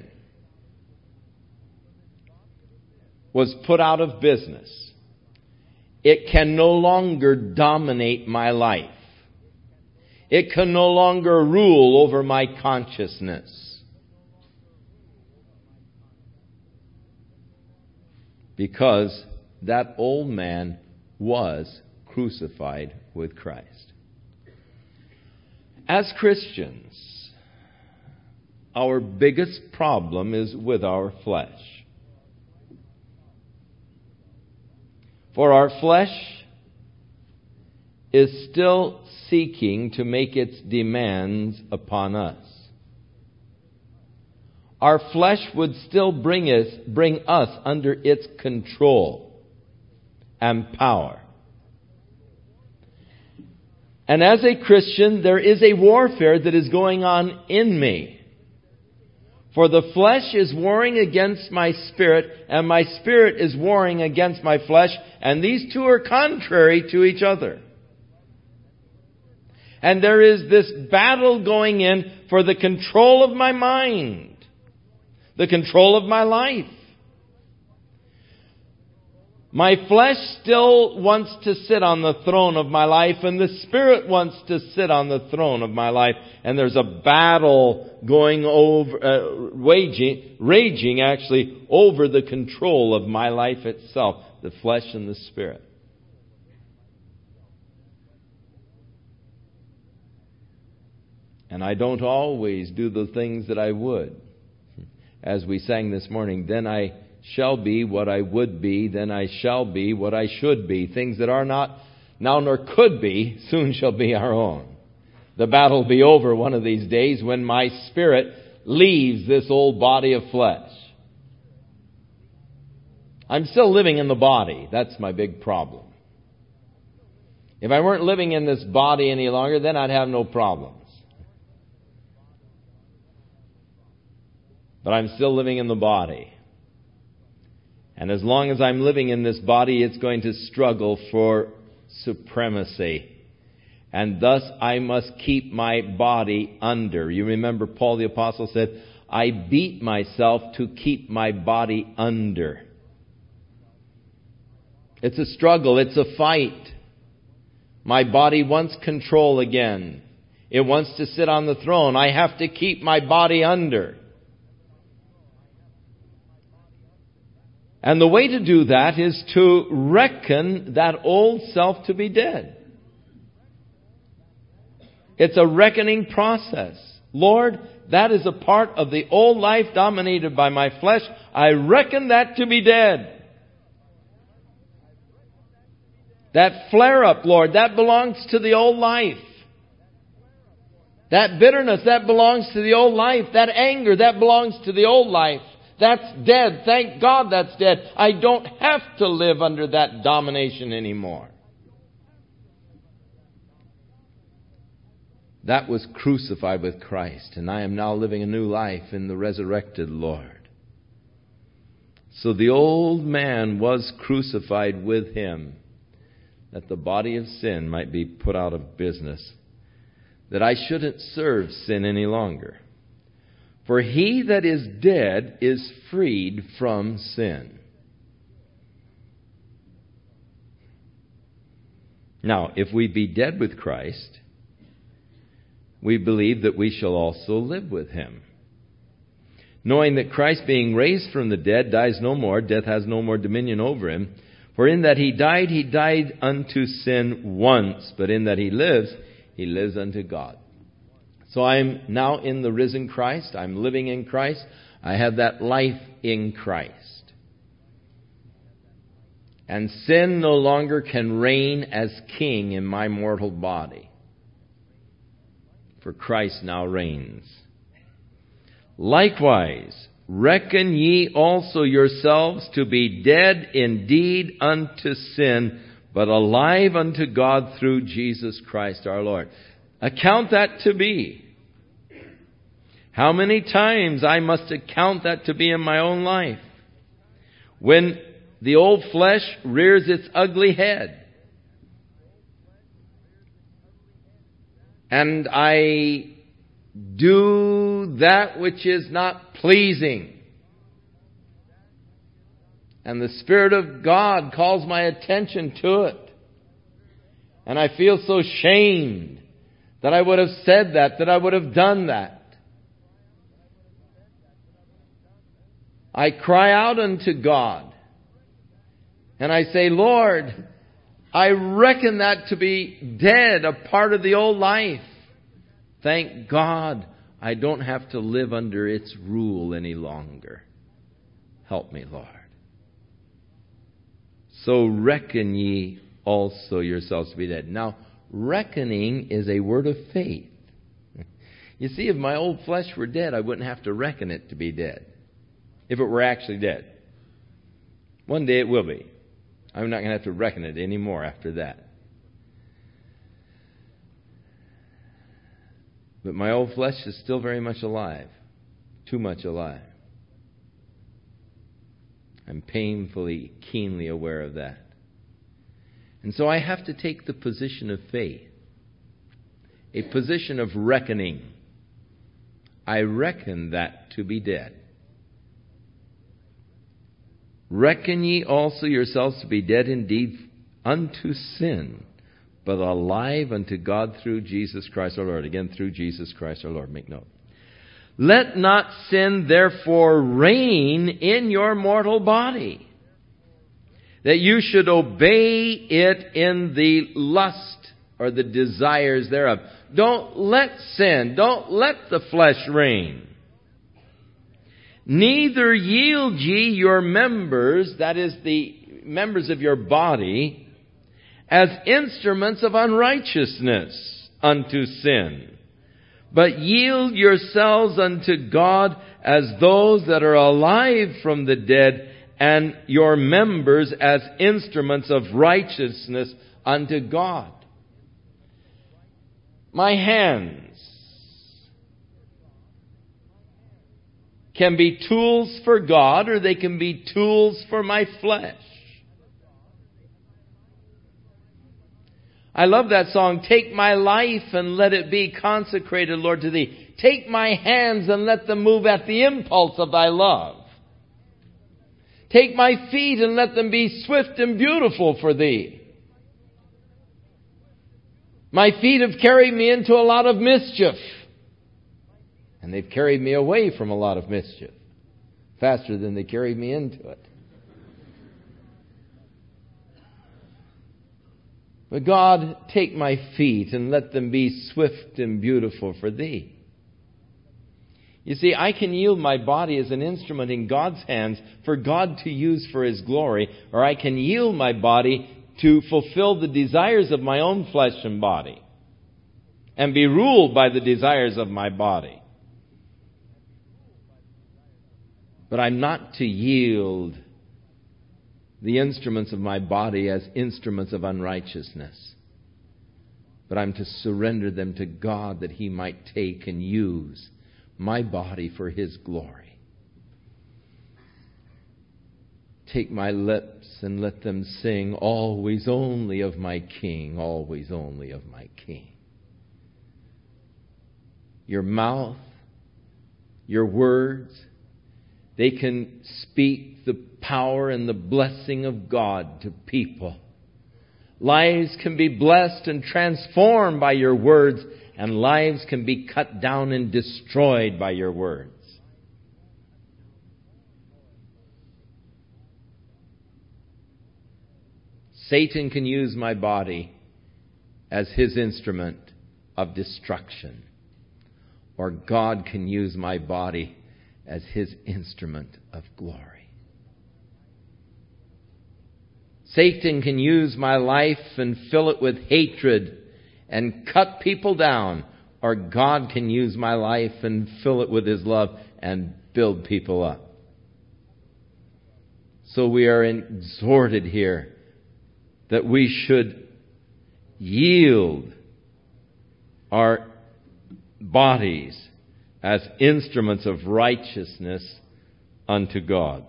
was put out of business. It can no longer dominate my life. It can no longer rule over my consciousness. Because that old man was crucified with Christ. As Christians, our biggest problem is with our flesh. For our flesh is still seeking to make its demands upon us. Our flesh would still bring us, bring us under its control and power. And as a Christian, there is a warfare that is going on in me. For the flesh is warring against my spirit, and my spirit is warring against my flesh, and these two are contrary to each other. And there is this battle going in for the control of my mind, the control of my life. My flesh still wants to sit on the throne of my life, and the Spirit wants to sit on the throne of my life. And there's a battle going over, uh, waging, raging actually over the control of my life itself, the flesh and the Spirit. And I don't always do the things that I would. As we sang this morning, then I shall be what I would be, then I shall be what I should be. Things that are not now nor could be, soon shall be our own. The battle will be over one of these days when my spirit leaves this old body of flesh. I'm still living in the body. That's my big problem. If I weren't living in this body any longer, then I'd have no problems. But I'm still living in the body. And as long as I'm living in this body, it's going to struggle for supremacy. And thus I must keep my body under. You remember Paul the Apostle said, I beat myself to keep my body under. It's a struggle. It's a fight. My body wants control again. It wants to sit on the throne. I have to keep my body under. And the way to do that is to reckon that old self to be dead. It's a reckoning process. Lord, that is a part of the old life dominated by my flesh. I reckon that to be dead. That flare-up, Lord, that belongs to the old life. That bitterness, that belongs to the old life. That anger, that belongs to the old life. That's dead. Thank God that's dead. I don't have to live under that domination anymore. That was crucified with Christ, and I am now living a new life in the resurrected Lord. So the old man was crucified with Him, that the body of sin might be put out of business, that I shouldn't serve sin any longer. For he that is dead is freed from sin. Now, if we be dead with Christ, we believe that we shall also live with Him. Knowing that Christ, being raised from the dead, dies no more, death has no more dominion over Him. For in that He died, He died unto sin once, but in that He lives, He lives unto God. So I'm now in the risen Christ. I'm living in Christ. I have that life in Christ. And sin no longer can reign as king in my mortal body. For Christ now reigns. Likewise, reckon ye also yourselves to be dead indeed unto sin, but alive unto God through Jesus Christ our Lord. Account that to be. How many times I must account that to be in my own life? When the old flesh rears its ugly head, and I do that which is not pleasing, and the Spirit of God calls my attention to it, and I feel so shamed that I would have said that, that I would have done that. I cry out unto God, and I say, Lord, I reckon that to be dead, a part of the old life. Thank God I don't have to live under its rule any longer. Help me, Lord. So reckon ye also yourselves to be dead. Now, reckoning is a word of faith. You see, if my old flesh were dead, I wouldn't have to reckon it to be dead. If it were actually dead. One day it will be. I'm not going to have to reckon it anymore after that. But my old flesh is still very much alive. Too much alive. I'm painfully, keenly aware of that. And so I have to take the position of faith. A position of reckoning. I reckon that to be dead. Reckon ye also yourselves to be dead indeed unto sin, but alive unto God through Jesus Christ our Lord. Again, through Jesus Christ our Lord. Make note. Let not sin therefore reign in your mortal body, that you should obey it in the lust or the desires thereof. Don't let sin, don't let the flesh reign. Neither yield ye your members, that is the members of your body, as instruments of unrighteousness unto sin, but yield yourselves unto God as those that are alive from the dead, and your members as instruments of righteousness unto God. My hands can be tools for God, or they can be tools for my flesh. I love that song, take my life and let it be consecrated, Lord, to Thee. Take my hands and let them move at the impulse of Thy love. Take my feet and let them be swift and beautiful for Thee. My feet have carried me into a lot of mischief. And they've carried me away from a lot of mischief. Faster than they carried me into it. But God, take my feet and let them be swift and beautiful for Thee. You see, I can yield my body as an instrument in God's hands for God to use for His glory, or I can yield my body to fulfill the desires of my own flesh and body and be ruled by the desires of my body. But I'm not to yield the instruments of my body as instruments of unrighteousness. But I'm to surrender them to God that He might take and use my body for His glory. Take my lips and let them sing always only of my King, always only of my King. Your mouth, your words, they can speak the power and the blessing of God to people. Lives can be blessed and transformed by your words, and lives can be cut down and destroyed by your words. Satan can use my body as his instrument of destruction, or God can use my body as His instrument of glory. Satan can use my life and fill it with hatred and cut people down, or God can use my life and fill it with His love and build people up. So we are exhorted here that we should yield our bodies as instruments of righteousness unto God.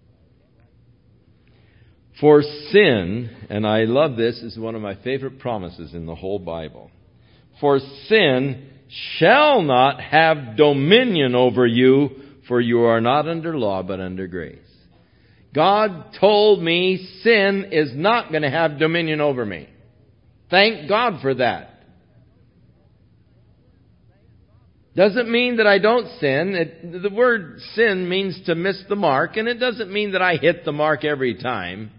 For sin, and I love this, this is one of my favorite promises in the whole Bible. For sin shall not have dominion over you, for you are not under law but under grace. God told me sin is not going to have dominion over me. Thank God for that. Doesn't mean that I don't sin. It, the word sin means to miss the mark, and it doesn't mean that I hit the mark every time.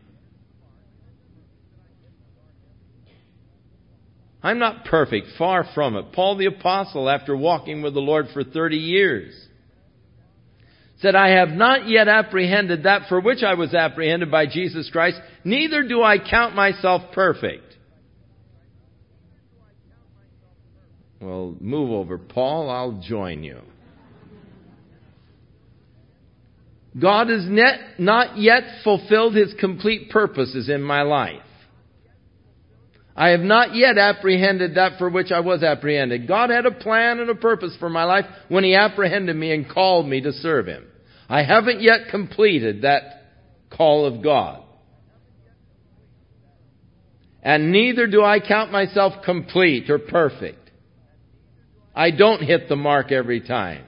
I'm not perfect, far from it. Paul the Apostle, after walking with the Lord for thirty years, said, I have not yet apprehended that for which I was apprehended by Jesus Christ, neither do I count myself perfect. Well, move over, Paul. I'll join you. God has net, not yet fulfilled His complete purposes in my life. I have not yet apprehended that for which I was apprehended. God had a plan and a purpose for my life when He apprehended me and called me to serve Him. I haven't yet completed that call of God. And neither do I count myself complete or perfect. I don't hit the mark every time.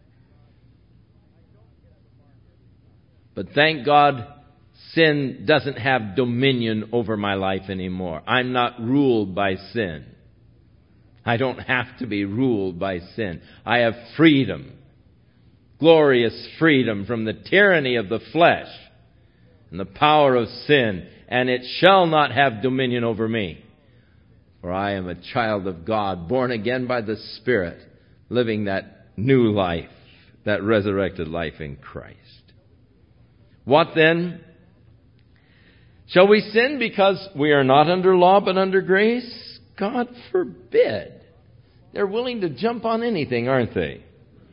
But thank God, sin doesn't have dominion over my life anymore. I'm not ruled by sin. I don't have to be ruled by sin. I have freedom. Glorious freedom from the tyranny of the flesh and the power of sin. And it shall not have dominion over me. For I am a child of God, born again by the Spirit, living that new life, that resurrected life in Christ. What then? Shall we sin because we are not under law but under grace? God forbid. They're willing to jump on anything, aren't they?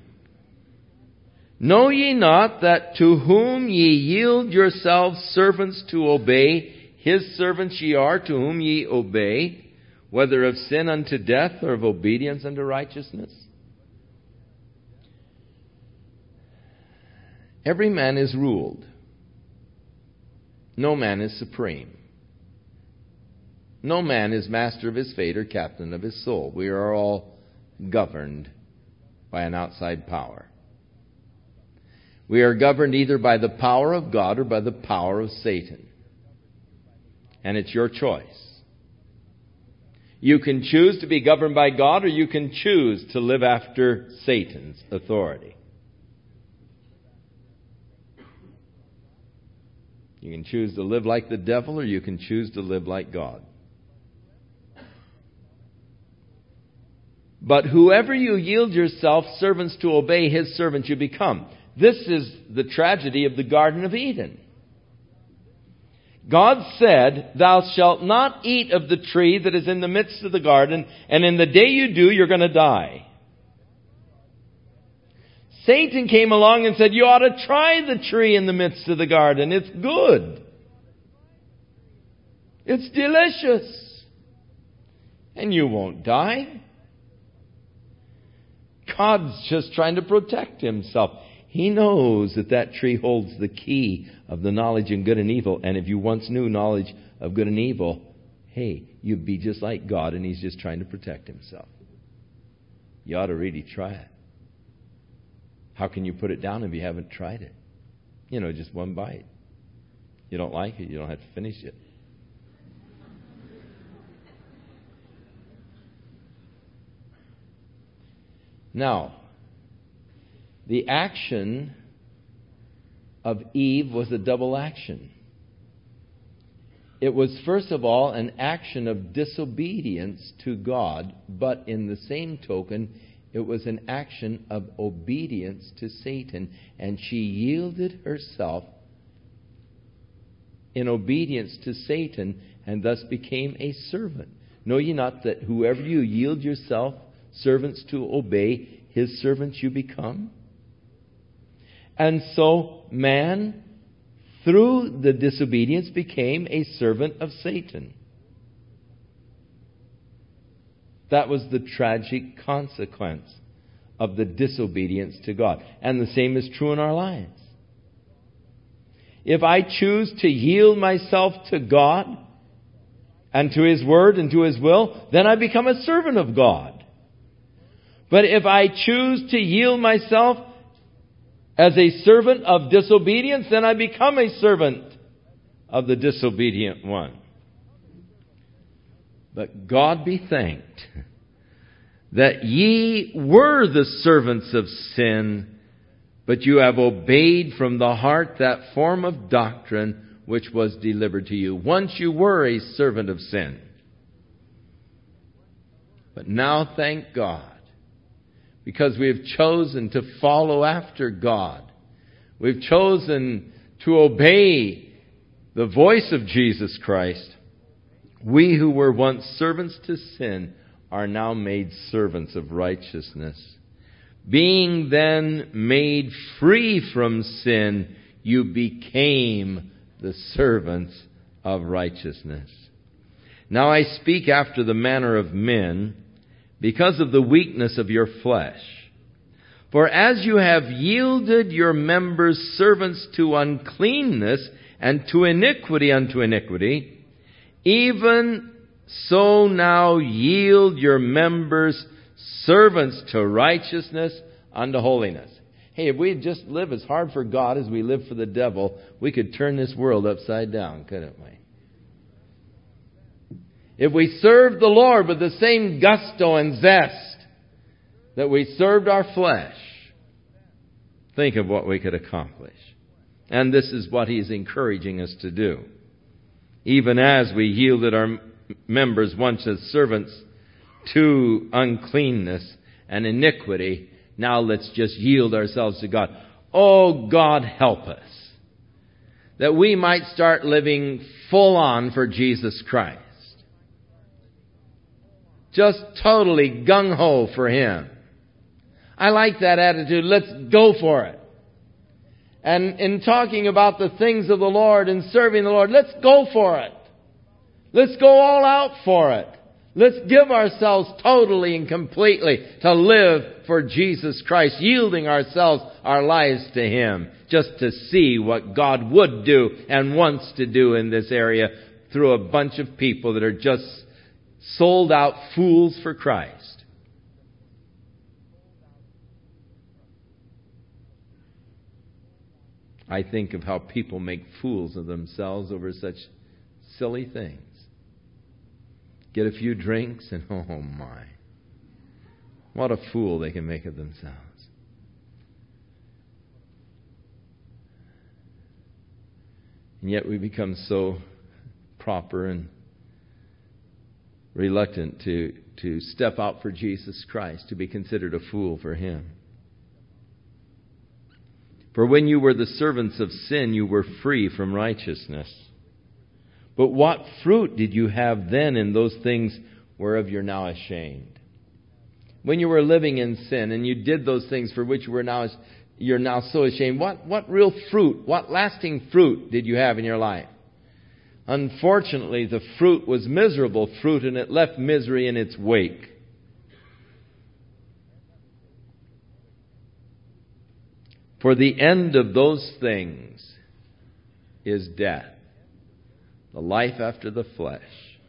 Know ye not that to whom ye yield yourselves servants to obey, his servants ye are to whom ye obey, whether of sin unto death or of obedience unto righteousness? Every man is ruled. No man is supreme. No man is master of his fate or captain of his soul. We are all governed by an outside power. We are governed either by the power of God or by the power of Satan. And it's your choice. You can choose to be governed by God, or you can choose to live after Satan's authority. You can choose to live like the devil, or you can choose to live like God. But whoever you yield yourself servants to obey, his servant you become. This is the tragedy of the Garden of Eden. God said, thou shalt not eat of the tree that is in the midst of the garden, and in the day you do, you're going to die. Satan came along and said, you ought to try the tree in the midst of the garden. It's good. It's delicious. And you won't die. God's just trying to protect himself. He knows that that tree holds the key of the knowledge of good and evil. And if you once knew knowledge of good and evil, hey, you'd be just like God, and he's just trying to protect himself. You ought to really try it. How can you put it down if you haven't tried it? You know, just one bite. You don't like it, you don't have to finish it. Now, the action of Eve was a double action. It was, first of all, an action of disobedience to God, but in the same token, it was an action of obedience to Satan. And she yielded herself in obedience to Satan, and thus became a servant. Know ye not that whoever you yield yourself servants to obey, his servants you become? And so man, through the disobedience, became a servant of Satan. That was the tragic consequence of the disobedience to God. And the same is true in our lives. If I choose to yield myself to God and to His Word and to His will, then I become a servant of God. But if I choose to yield myself as a servant of disobedience, then I become a servant of the disobedient one. But God be thanked that ye were the servants of sin, but you have obeyed from the heart that form of doctrine which was delivered to you. Once you were a servant of sin. But now, thank God, because we have chosen to follow after God. We've chosen to obey the voice of Jesus Christ. We who were once servants to sin are now made servants of righteousness. Being then made free from sin, you became the servants of righteousness. Now I speak after the manner of men, because of the weakness of your flesh. For as you have yielded your members servants to uncleanness and to iniquity unto iniquity, even so now yield your members servants to righteousness unto holiness. Hey, if we'd just live as hard for God as we live for the devil, we could turn this world upside down, couldn't we? If we served the Lord with the same gusto and zest that we served our flesh, think of what we could accomplish. And this is what He's encouraging us to do. Even as we yielded our members once as servants to uncleanness and iniquity. Now let's just yield ourselves to God. Oh, God, help us that we might start living full on for Jesus Christ. Just totally gung-ho for Him. I like that attitude. Let's go for it. And in talking about the things of the Lord and serving the Lord, let's go for it. Let's go all out for it. Let's give ourselves totally and completely to live for Jesus Christ, yielding ourselves, our lives to Him, just to see what God would do and wants to do in this area through a bunch of people that are just sold out fools for Christ. I think of how people make fools of themselves over such silly things. Get a few drinks and oh my, what a fool they can make of themselves. And yet we become so proper and reluctant to, to step out for Jesus Christ, to be considered a fool for Him. For when you were the servants of sin, you were free from righteousness. But what fruit did you have then in those things whereof you're now ashamed? When you were living in sin and you did those things for which you were now, you're now so ashamed, what, what real fruit, what lasting fruit did you have in your life? Unfortunately, the fruit was miserable fruit, and it left misery in its wake. For the end of those things is death, the life after the flesh.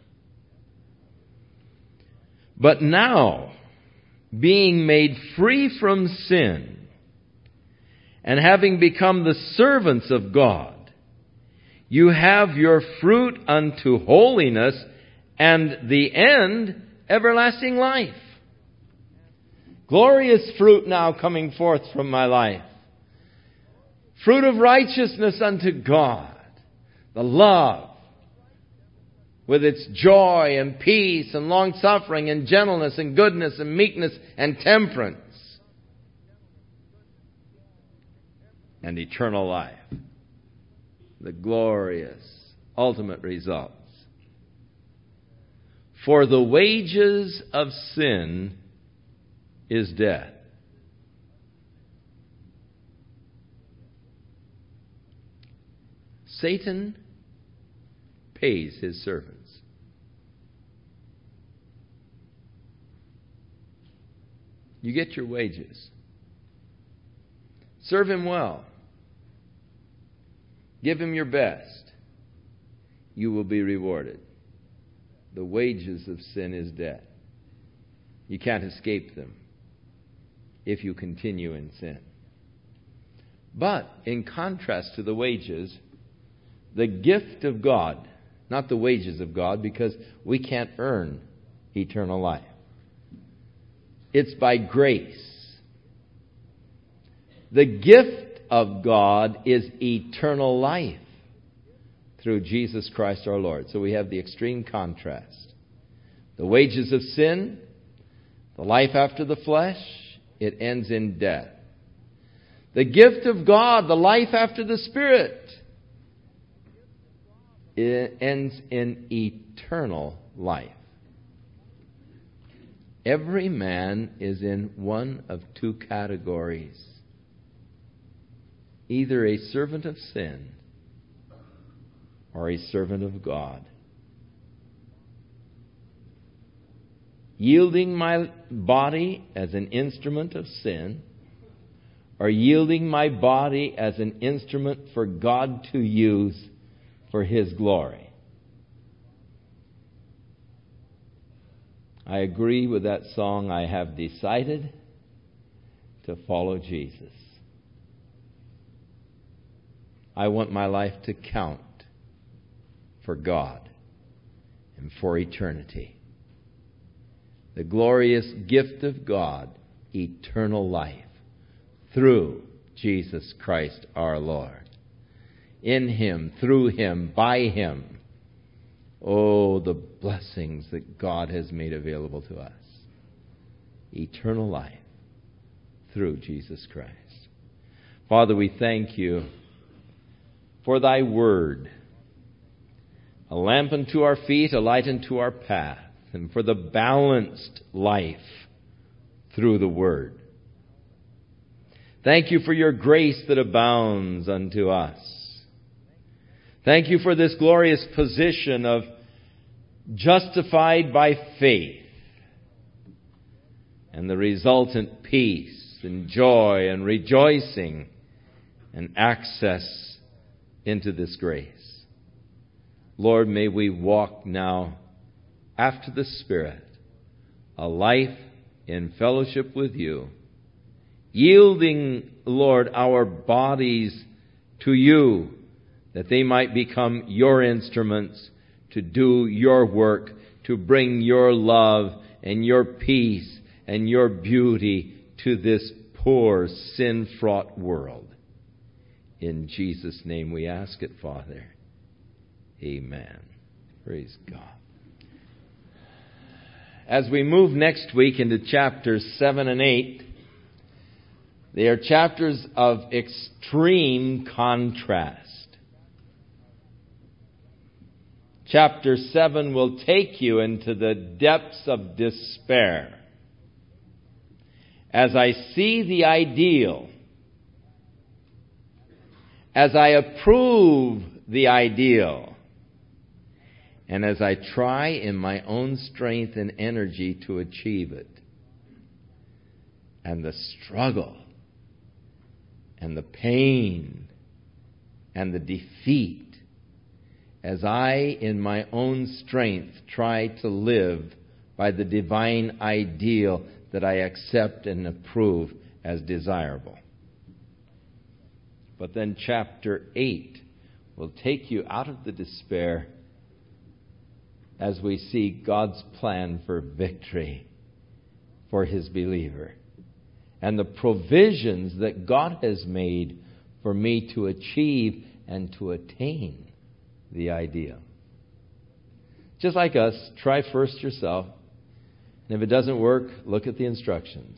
But now, being made free from sin, and having become the servants of God, you have your fruit unto holiness, and the end, everlasting life. Glorious fruit now coming forth from my life. Fruit of righteousness unto God. The love, with its joy and peace and long-suffering and gentleness and goodness and meekness and temperance. And eternal life. The glorious ultimate results. For the wages of sin is death. Satan pays his servants. You get your wages. Serve him well. Give him your best. You will be rewarded. The wages of sin is death. You can't escape them if you continue in sin. But in contrast to the wages, the gift of God, not the wages of God, because we can't earn eternal life. It's by grace. The gift of God is eternal life through Jesus Christ our Lord. So we have the extreme contrast. The wages of sin, the life after the flesh, it ends in death. The gift of God, the life after the Spirit, it ends in eternal life. Every man is in one of two categories. Either a servant of sin or a servant of God. Yielding my body as an instrument of sin, or yielding my body as an instrument for God to use for His glory. I agree with that song, I have decided to follow Jesus. I want my life to count for God and for eternity. The glorious gift of God, eternal life, through Jesus Christ our Lord. In Him, through Him, by Him, Oh, the blessings that God has made available to us. Eternal life through Jesus Christ. Father, we thank you for thy word, a lamp unto our feet, a light unto our path, and for the balanced life through the word. Thank you for your grace that abounds unto us. Thank you for this glorious position of justified by faith and the resultant peace and joy and rejoicing and access into this grace. Lord, may we walk now after the Spirit, a life in fellowship with you, yielding, Lord, our bodies to you, that they might become your instruments to do your work, to bring your love and your peace and your beauty to this poor, sin-fraught world. In Jesus' name we ask it, Father. Amen. Praise God. As we move next week into chapters seven and eight, they are chapters of extreme contrast. Chapter seven will take you into the depths of despair. As I see the ideal, as I approve the ideal, and as I try in my own strength and energy to achieve it, and the struggle, and the pain, and the defeat, as I, in my own strength, try to live by the divine ideal that I accept and approve as desirable. But then chapter eight will take you out of the despair as we see God's plan for victory for His believer and the provisions that God has made for me to achieve and to attain the ideal. Just like us, try first yourself. And if it doesn't work, look at the instructions.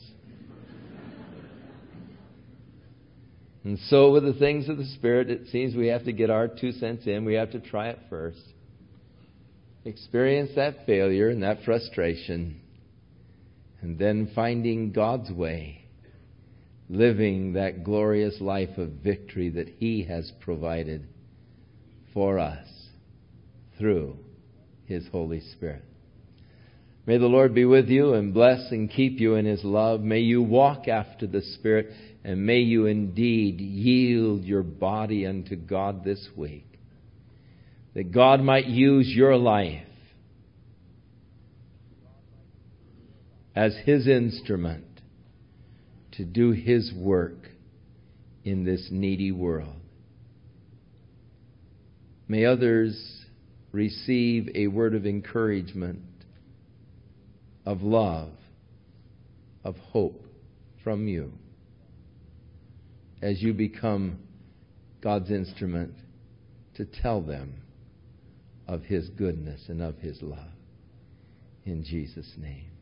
And so with the things of the Spirit, it seems we have to get our two cents in. We have to try it first. Experience that failure and that frustration. And then finding God's way. Living that glorious life of victory that He has provided for us through His Holy Spirit. May the Lord be with you and bless and keep you in His love. May you walk after the Spirit, and may you indeed yield your body unto God this week, that God might use your life as His instrument to do His work in this needy world. May others receive a word of encouragement, of love, of hope from you as you become God's instrument to tell them of His goodness and of His love. In Jesus' name.